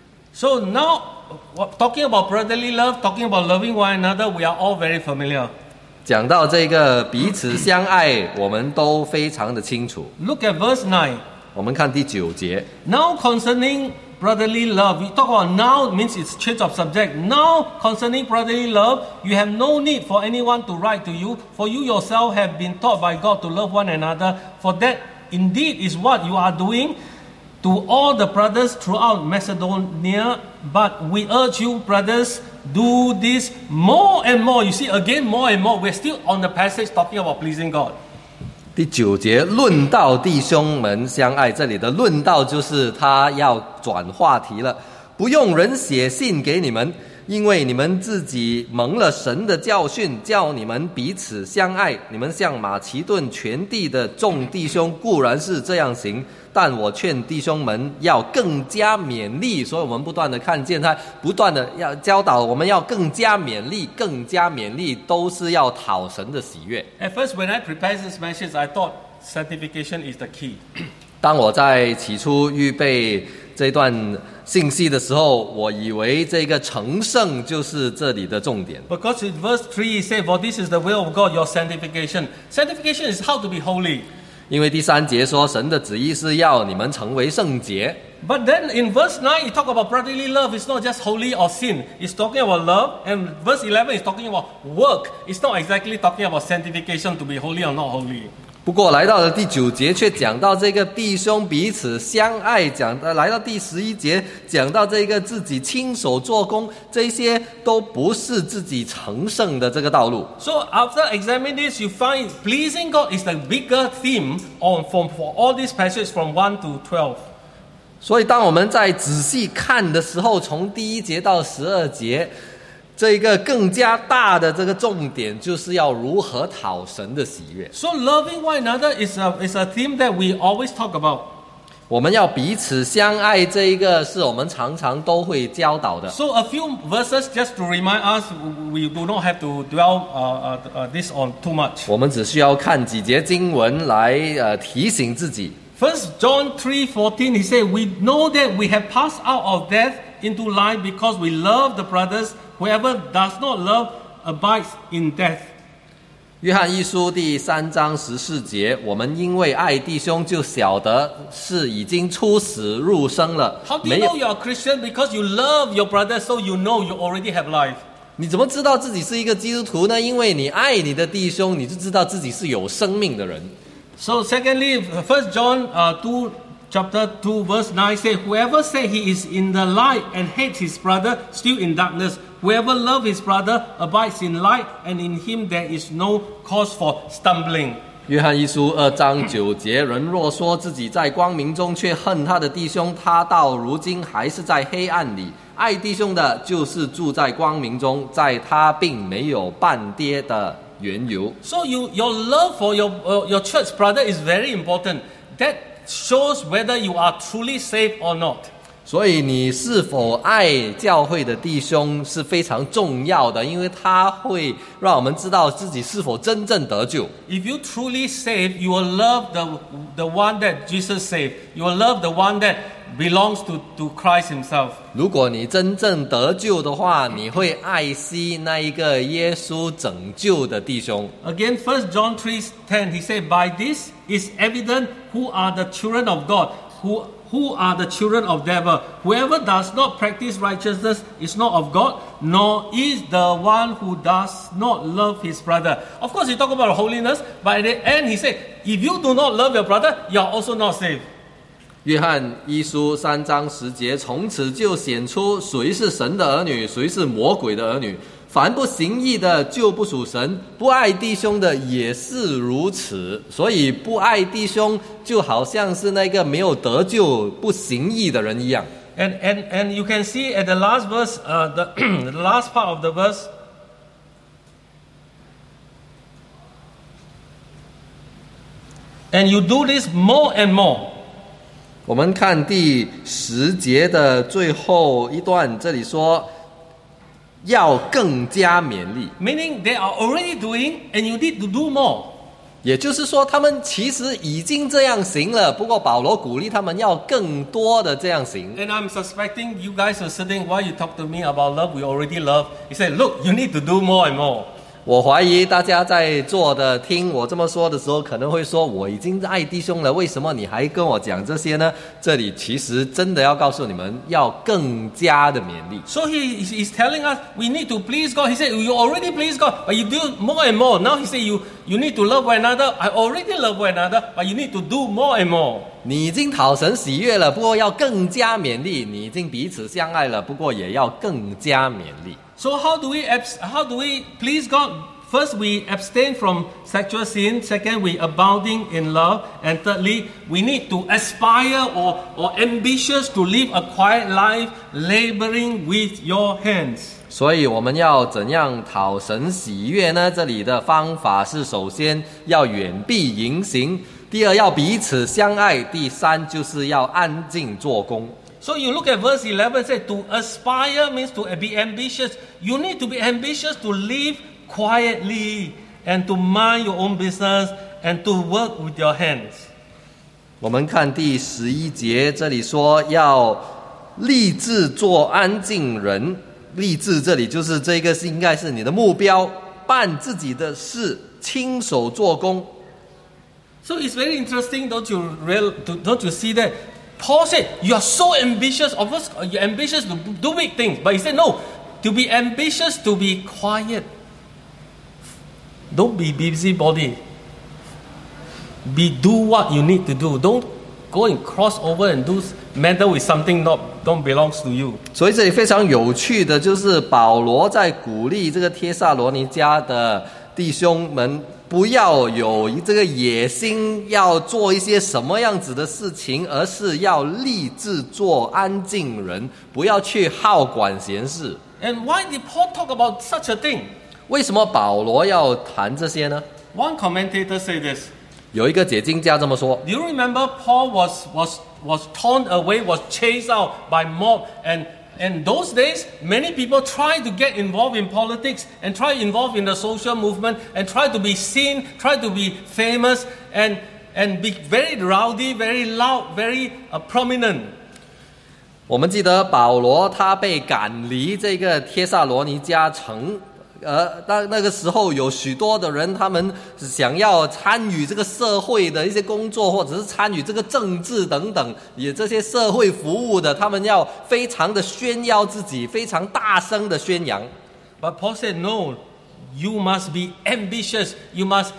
So now, talking about brotherly love, talking about loving one another, we are all very familiar. 讲到这个彼此相爱，我们都非常的清楚。 Look at verse nine. 我们看第九节。 Now concerning brotherly love, we talk about now means it's change of subject. Now concerning brotherly love, you have no need for anyone to write to you, for you yourself have been taught by God to love one another, for that indeed is what you are doing to all the brothers throughout Macedonia. But we urge you, brothers, do this more and more. You see, again, more and more. We're still on the passage talking about pleasing God. 第九节论到弟兄们相爱，这里的论到就是他要转话题了，不用人写信给你们，因为你们自己蒙了神的教训，叫你们彼此相爱。你们向马其顿全地的众弟兄固然是这样行，但我劝弟兄们要更加勉励。所以我们不断的看见他不断的要教导我们要更加勉励，更加勉励，都是要讨神的喜悦。 At first, when I prepared this message, I thought sanctification is the key. 当我在起初预备这段信息的时候，我以为这个成圣就是这里的重点。 Because in verse three, he said, "For this is the will of God, your sanctification." Sanctification is how to be holy. 因为第三节说，神的旨意是要你们成为圣洁。 But then in verse nine, he talk about brotherly love. It's not just holy or sin. It's talking about love. And verse eleven is talking about work. It's not exactly talking about sanctification to be holy or not holy. 不过来到了第九节，却讲到这个弟兄彼此相爱，讲到来到第十一节，讲到这个自己亲手做工，这些都不是自己成圣的这个道路。 So after examining this, you find pleasing God is the bigger theme on from for all these passages from one to twelve. 所以当我们在仔细看的时候，从第一节到十二节，这个更加大的这个重点就是要如何讨神的喜悦。 So loving one another is a, is a theme that we always talk about. 我们要彼此相爱，这一个是我们常常都会教导的。 So a few verses just to remind us, we do not have to dwell uh, uh, uh, this on too much. 我们只需要看几节经文来呃提醒自己。 First John three fourteen, he said, "We know that we have passed out of death into life because we love the brothers. Whoever does not love abides in death." 约翰一书第三章十四节，我们因为爱弟兄，就晓得是已经出死入生了。 How do you 没有 know you're a Christian? Because you love your brother, so you know you already have life. 你怎么知道自己是一个基督徒呢？因为你爱你的弟兄，你就知道自己是有生命的人。 So secondly, First John uh, two, chapter two, verse nine says, "Whoever say he is in the light and hates his brother, still in darkness. Whoever loves his brother abides in light, and in him there is no cause for stumbling." 约翰一书二章九节，人若说自己在光明中，却恨他的弟兄，他到如今还是在黑暗里。爱弟兄的，就是住在光明中，在他并没有半跌的缘由。 So you, your love for your uh, your church brother is very important. That shows whether you are truly saved or not. 所以你是否爱教会的弟兄是非常重要的，因为它会让我们知道自己是否真正得救。 If you truly saved, you will love the the one that Jesus saved. You will love the one that belongs to, to Christ himself. 如果你真正得救的话，你会爱惜那一个耶稣拯救的弟兄。 Again, First John three ten, he said, "By this is evident who are the children of God, who who are the children of devil. Whoever does not practice righteousness is not of God, nor is the one who does not love his brother." Of course, he talked about holiness, but at the end he said, if you do not love your brother, you are also not saved. 约翰一书三章十节，从此就显出谁是神的儿女，谁是魔鬼的儿女。凡不行义的，就不属神；不爱弟兄的，也是如此。所以，不爱弟兄，就好像是那个没有得救、不行义的人一样。 And and and you can see at the last verse, uh, the the last part of the verse. And you do this more and more. 我们看第十节的最后一段，这里说要更加勉励， Meaning they are already doing, and you need to do more. 也就是说，他们其实已经这样行了。不过保罗鼓励他们要更多的这样行。 And I'm suspecting you guys are sitting while you talk to me about love. We already love. He said, "Look, you need to do more and more." 我怀疑大家在座的听我这么说的时候，可能会说：“我已经爱弟兄了，为什么你还跟我讲这些呢？”这里其实真的要告诉你们，要更加的勉励。 So he is telling us we need to please God. He said, "You already please God, but you do more and more." Now he said, "You you need to love one another. I already love one another, but you need to do more and more." 你已经讨神喜悦了，不过要更加勉励；你已经彼此相爱了，不过也要更加勉励。 So how do we abs- how do we please God? First, we abstain from sexual sin. Second, we abounding in love. And thirdly, we need to aspire or, or ambitious to live a quiet life, laboring with your hands. 所以我们要怎样讨神喜悦呢？这里的方法是：首先要远避淫行，第二要彼此相爱，第三就是要安静做工。 So you look at verse eleven, say to aspire means to be ambitious. You need to be ambitious to live quietly and to mind your own business and to work with your hands. 我们看第十一节，这里说要立志做安静人。立志这里就是这个是应该是你的目标，办自己的事，亲手做工。 So it's very interesting, don't you real, don't you see that? Paul said, you are so ambitious, of course you're ambitious to do big things, but he said no, to be ambitious, to be quiet. Don't be busybody. Be do what you need to do. Don't go and cross over and do meddle with something not don't belongs to you. 所以这里非常有趣的就是保罗在鼓励这个帖撒罗尼迦的弟兄们，不要有这个野心，要做一些什么样子的事情，而是要立志做安静人，不要去好管闲事。 And why did Paul talk about such a thing? 为什么保罗要谈这些呢？ One commentator said this. 有一个解经家这么说。 Do you remember Paul was was was torn away, was chased out by mob, and and those days many people try to get involved in politics and try involved in the social movement and try to be seen, try to be famous and and be very rowdy, very loud, very uh, prominent. 我们记得保罗他被赶离这个帖撒罗尼迦城。呃，那那个时候有许多的人，他们想要参与这个社会的一些工作，或者是参与这个政治等等，也这些社会服务的，他们要非常的炫耀自己，非常大声的宣扬。 But Paul said, no, you must be ambitious. You must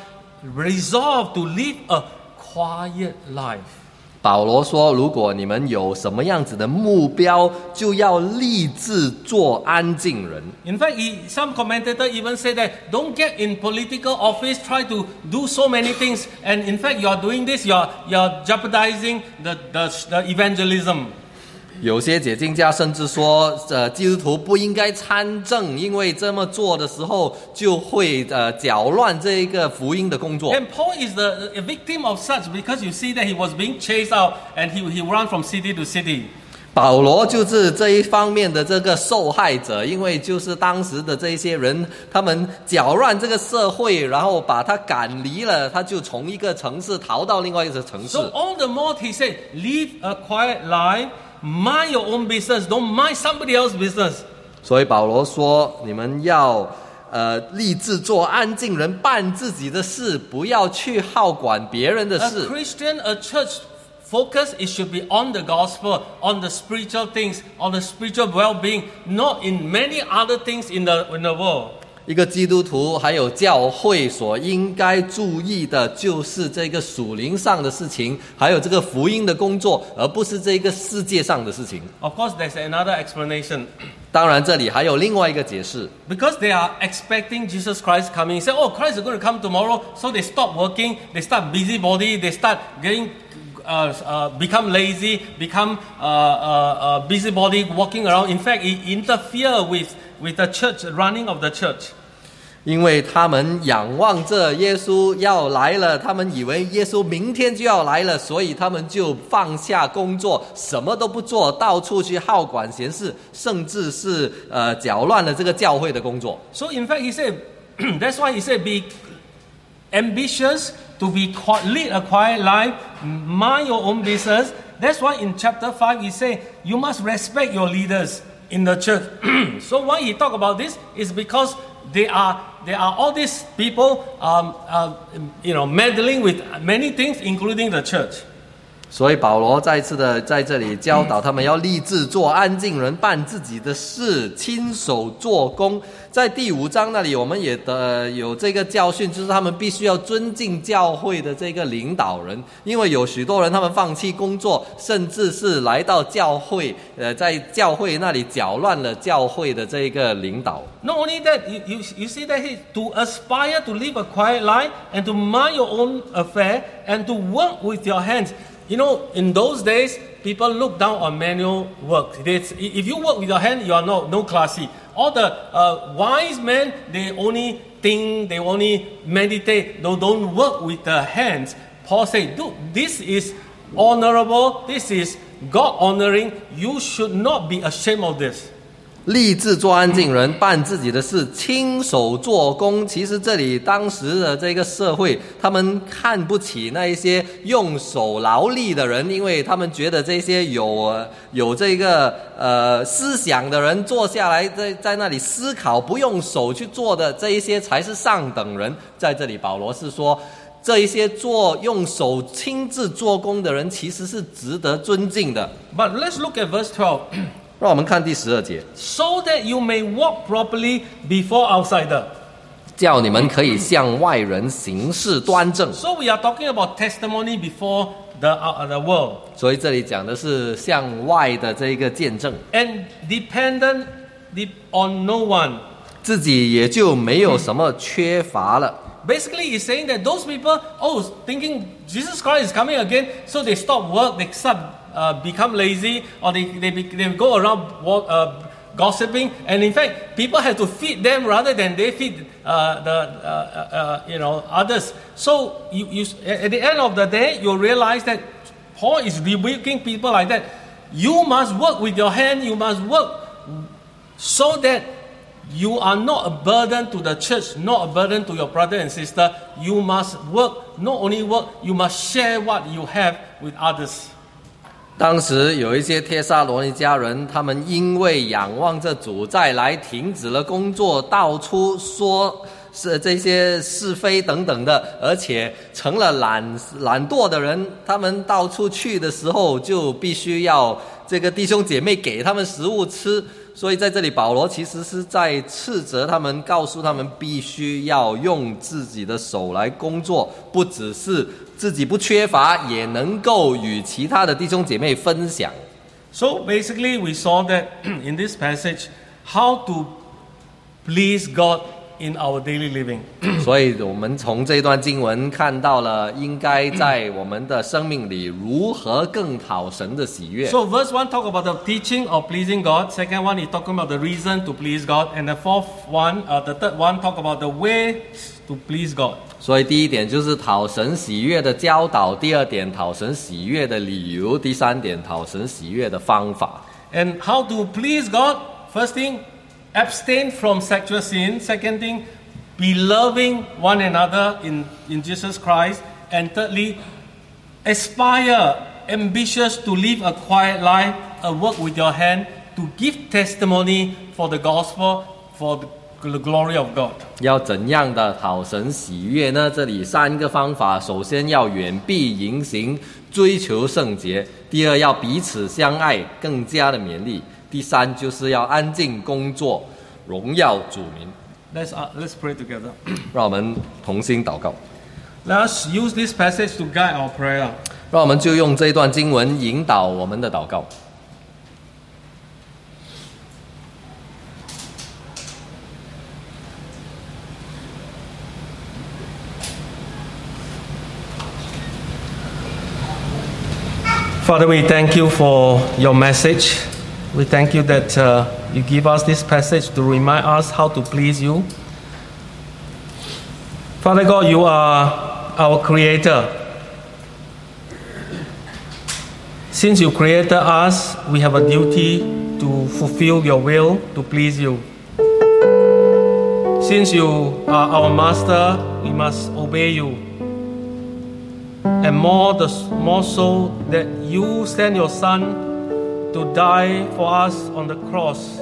resolve to live a quiet life. 保罗说，如果你们有什么样子的目标，就要立志做安静人。 In fact, he, some commentators even say that don't get in political office, try to do so many things, and in fact, you are doing this, you are you are jeopardizing the the, the evangelism. 有些解经家甚至说，呃，基督徒不应该参政，因为这么做的时候就会呃搅乱这一个福音的工作。 And Paul is the a victim of such because you see that he was being chased out and he he ran from city to city. 保罗就是这一方面的这个受害者，因为就是当时的这一些人，他们搅乱这个社会，然后把他赶离了，他就从一个城市逃到另外一个城市。 So all the more he said, live a quiet life. Mind your own business. Don't mind somebody else's business. 所以保罗说，你们要呃立志做安静人，办自己的事，不要去好管别人的事。 A Christian, a church focus, it should be on the gospel, on the spiritual things, on the spiritual well-being, not in many other things in the in the world. 一个基督徒还有教会所应该注意的，就是这个属灵上的事情，还有这个福音的工作，而不是这个世界上的事情。 Of course, there's another explanation. 当然，这里还有另外一个解释。 Because they are expecting Jesus Christ coming. Say, oh, Christ is going to come tomorrow. So they stop working. They start busybody. They start getting, uh, uh, become lazy, become uh, uh, uh, busybody, walking around. In fact, it interfere with with the church running of the church. 因为他们仰望着耶稣要来了，他们以为耶稣明天就要来了，所以他们就放下工作，什么都不做，到处去好管闲事，甚至是呃搅乱了这个教会的工作。 So in fact, he said, that's why he said, be ambitious, to be lead a quiet life, mind your own business. That's why in chapter five he say, you must respect your leaders in the church. So why he talk about this is because they are there are all these people, um, uh, you know, meddling with many things, including the church. 所以保罗再次的在这里教导他们要立志做安静人，办自己的事，亲手做工。在第五章那里，我们也的有这个教训，就是他们必须要尊敬教会的这个领导人，因为有许多人他们放弃工作，甚至是来到教会，呃，在教会那里搅乱了教会的这个领导。 Not only that, you you you see that he, to aspire to live a quiet life and to mind your own affair and to work with your hands. You know, in those days, people look down on manual work. It's, if you work with your hand, you are no, no classy. All the uh, wise men, they only think, they only meditate, they don't work with the hands. Paul said, dude, this is honorable, this is God-honoring. You should not be ashamed of this. 立志做安静人，办自己的事，亲手做工。其实这里当时的这个社会，他们看不起那一些用手劳力的人，因为他们觉得这些有有这个呃思想的人，坐下来在在那里思考，不用手去做的这一些才是上等人。在这里保罗是说，这一些做用手亲自做工的人，其实是值得尊敬的。 But let's look at verse twelve. 让我们看第十二节， So that you may walk properly before outsider. 叫你们可以向外人行事端正。 So we are talking about testimony before the, uh, the world. 所以这里讲的是向外的这一个见证， And dependent on no one. 自己也就没有什么缺乏了。 Basically, it's saying that those people, oh, thinking Jesus Christ is coming again, so they stop work, they start, uh, become lazy, or they, they, they go around walk, uh, gossiping. And in fact, people have to feed them rather than they feed uh, the uh, uh, you know others. So you, you, at the end of the day, you'll realize that Paul is rebuking people like that. You must work with your hand. You must work so that you are not a burden to the church, not a burden to your brother and sister. You must work, not only work, you must share what you have with others. 当时有一些帖撒罗尼迦人，他们因为仰望着主再来，停止了工作，到处说是这些是非等等的，而且成了懒懒惰的人。他们到处去的时候，就必须要这个弟兄姐妹给他们食物吃。所以在这里，保罗其实是在斥责他们，告诉他们必须要用自己的手来工作，不只是自己不缺乏，也能够与其他的弟兄姐妹分享。 So basically, we saw that in this passage, how to please God in our daily living. 所以我们从这段经文看到了，应该在我们的生命里如何更讨神的喜悦。 So verse one talk about the teaching of pleasing God. Second one is talking about the reason to please God. And the fourth one, uh, the third one talk about the way to please God. 所以第一点就是讨神喜悦的教导，第二点讨神喜悦的理由，第三点讨神喜悦的方法。 And how to please God? First thing, abstain from sexual sin. Second thing, be loving one another in, in Jesus Christ. And thirdly, aspire, ambitious to live a quiet life, a work with your hand, to give testimony for the gospel, for the glory of God. 要怎样的讨神喜悦呢？这里三个方法：首先要远避淫行，追求圣洁；第二要彼此相爱，更加的勉励；第三就是要安静工作，荣耀主名。 Let's, uh, let's pray together. 让我们同心祷告， Let us use this passage to guide our prayer. 让我们就用这一段经文引导我们的祷告。 Father, we thank you for your message. We thank you that uh, you give us this passage to remind us how to please you. Father God, you are our creator. Since you created us, we have a duty to fulfill your will, to please you. Since you are our master, we must obey you. And more, the, more so that you send your Son to die for us on the cross.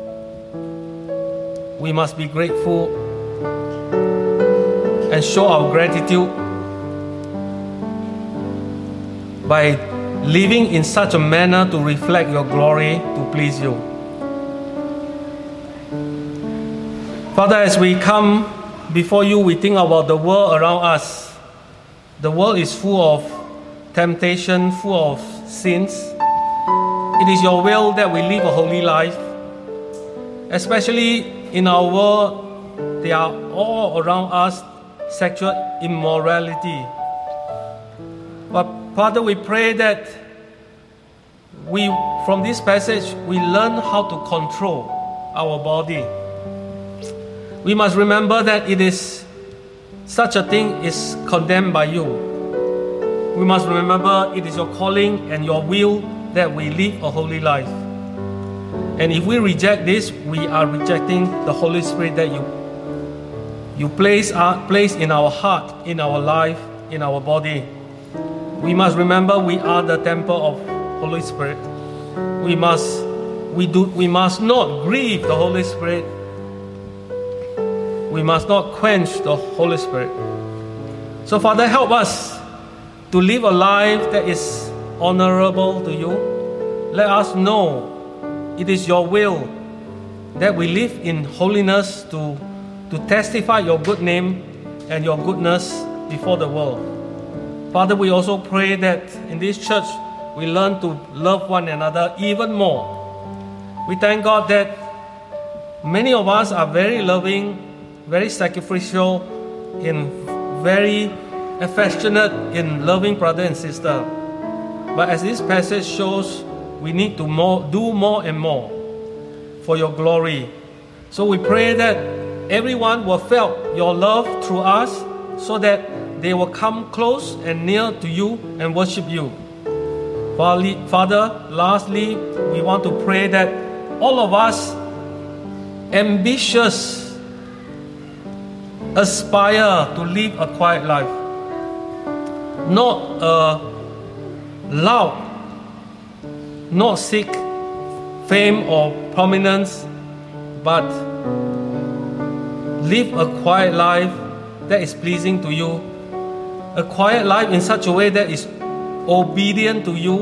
We must be grateful and show our gratitude by living in such a manner to reflect your glory, to please you. Father, as we come before you, we think about the world around us. The world is full of temptation, full of sins. It is your will that we live a holy life. Especially in our world, there are all around us sexual immorality. But Father, we pray that we, from this passage, we learn how to control our body. We must remember that it is such a thing is condemned by you. We must remember it is your calling and your will that we live a holy life. And if we reject this, we are rejecting the Holy Spirit that you you place, uh, place in our heart, in our life, in our body. We must remember we are the temple of Holy Spirit. We must we do we must not grieve the Holy Spirit. We must not quench the Holy Spirit. So Father, help us to live a life that is honorable to you. Let us know it is your will that we live in holiness to, to testify your good name and your goodness before the world. Father, we also pray that in this church we learn to love one another even more. We thank God that many of us are very loving, very sacrificial, in very affectionate in loving brother and sister. But as this passage shows, we need to more, do more and more for your glory. So we pray that everyone will feel your love through us, so that they will come close and near to you and worship you. Father, lastly, we want to pray that all of us ambitious aspire to live a quiet life, not a loud, not seek fame or prominence, but live a quiet life that is pleasing to you. A quiet life in such a way that is obedient to you.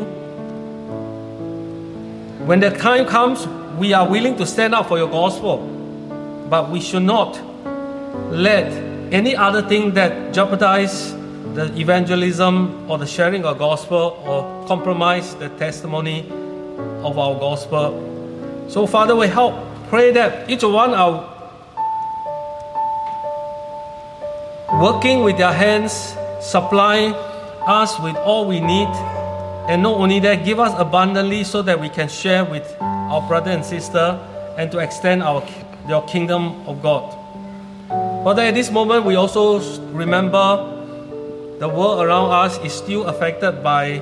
When the time comes, we are willing to stand up for your gospel, but we should not let any other thing that jeopardize the evangelism or the sharing of gospel or compromise the testimony of our gospel. So Father, we help pray that each one are working with their hands, supply us with all we need, and not only that, give us abundantly so that we can share with our brother and sister and to extend our your kingdom of God. Father, at this moment we also remember the world around us is still affected by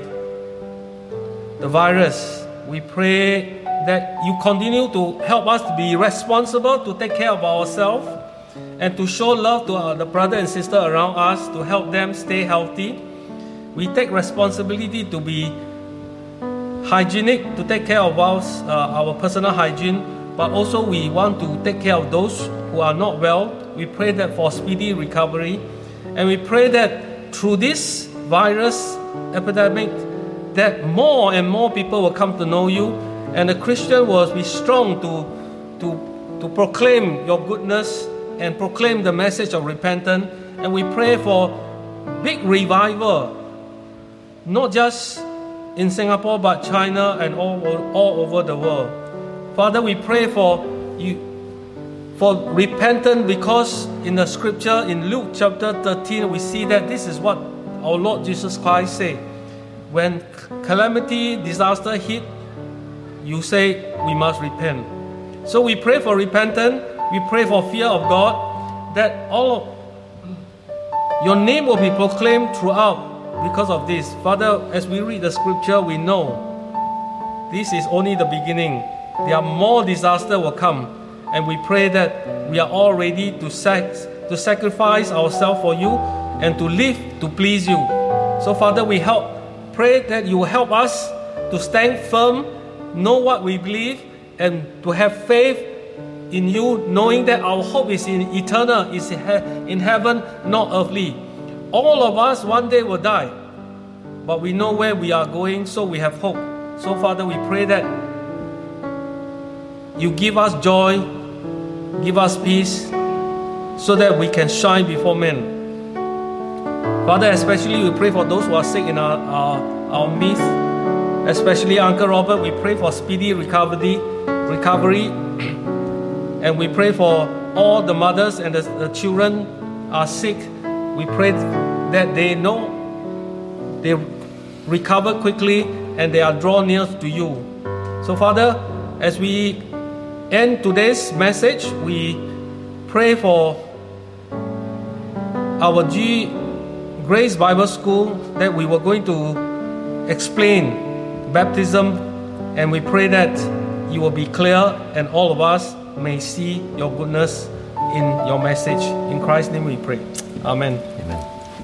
the virus. We pray that you continue to help us to be responsible, to take care of ourselves, and to show love to our, the brother and sister around us, to help them stay healthy. We take responsibility to be hygienic, to take care of our, uh, our personal hygiene, but also we want to take care of those who are not well. We pray that for speedy recovery, and we pray that through this virus epidemic, that more and more people will come to know you, and the Christian will be strong to, to, to proclaim your goodness and proclaim the message of repentance. And we pray for big revival, not just in Singapore, but China and all, all over the world. Father, we pray for you, for repentance, because in the scripture in Luke chapter thirteen, we see that this is what our Lord Jesus Christ said. When calamity, disaster hit, you say we must repent. So we pray for repentance. We pray for fear of God, that all of your name will be proclaimed throughout because of this. Father, as we read the scripture, we know this is only the beginning. There are more disaster will come, and we pray that we are all ready to sac- to sacrifice ourselves for you and to live to please you. So Father, we help pray that you will help us to stand firm, know what we believe, and to have faith in you, knowing that our hope is in eternal, is in heaven, not earthly. All of us one day will die, but we know where we are going, so we have hope. So Father, we pray that you give us joy, give us peace, so that we can shine before men. Father, especially we pray for those who are sick in our, our, our midst, especially Uncle Robert. We pray for speedy recovery, recovery, and we pray for all the mothers and the, the children are sick. We pray that they know they recover quickly and they are drawn near to you. So Father, as we end today's message, we pray for our G Grace Bible School, that we were going to explain baptism, and we pray that you will be clear and all of us may see your goodness in your message. In Christ's name we pray. Amen. Amen.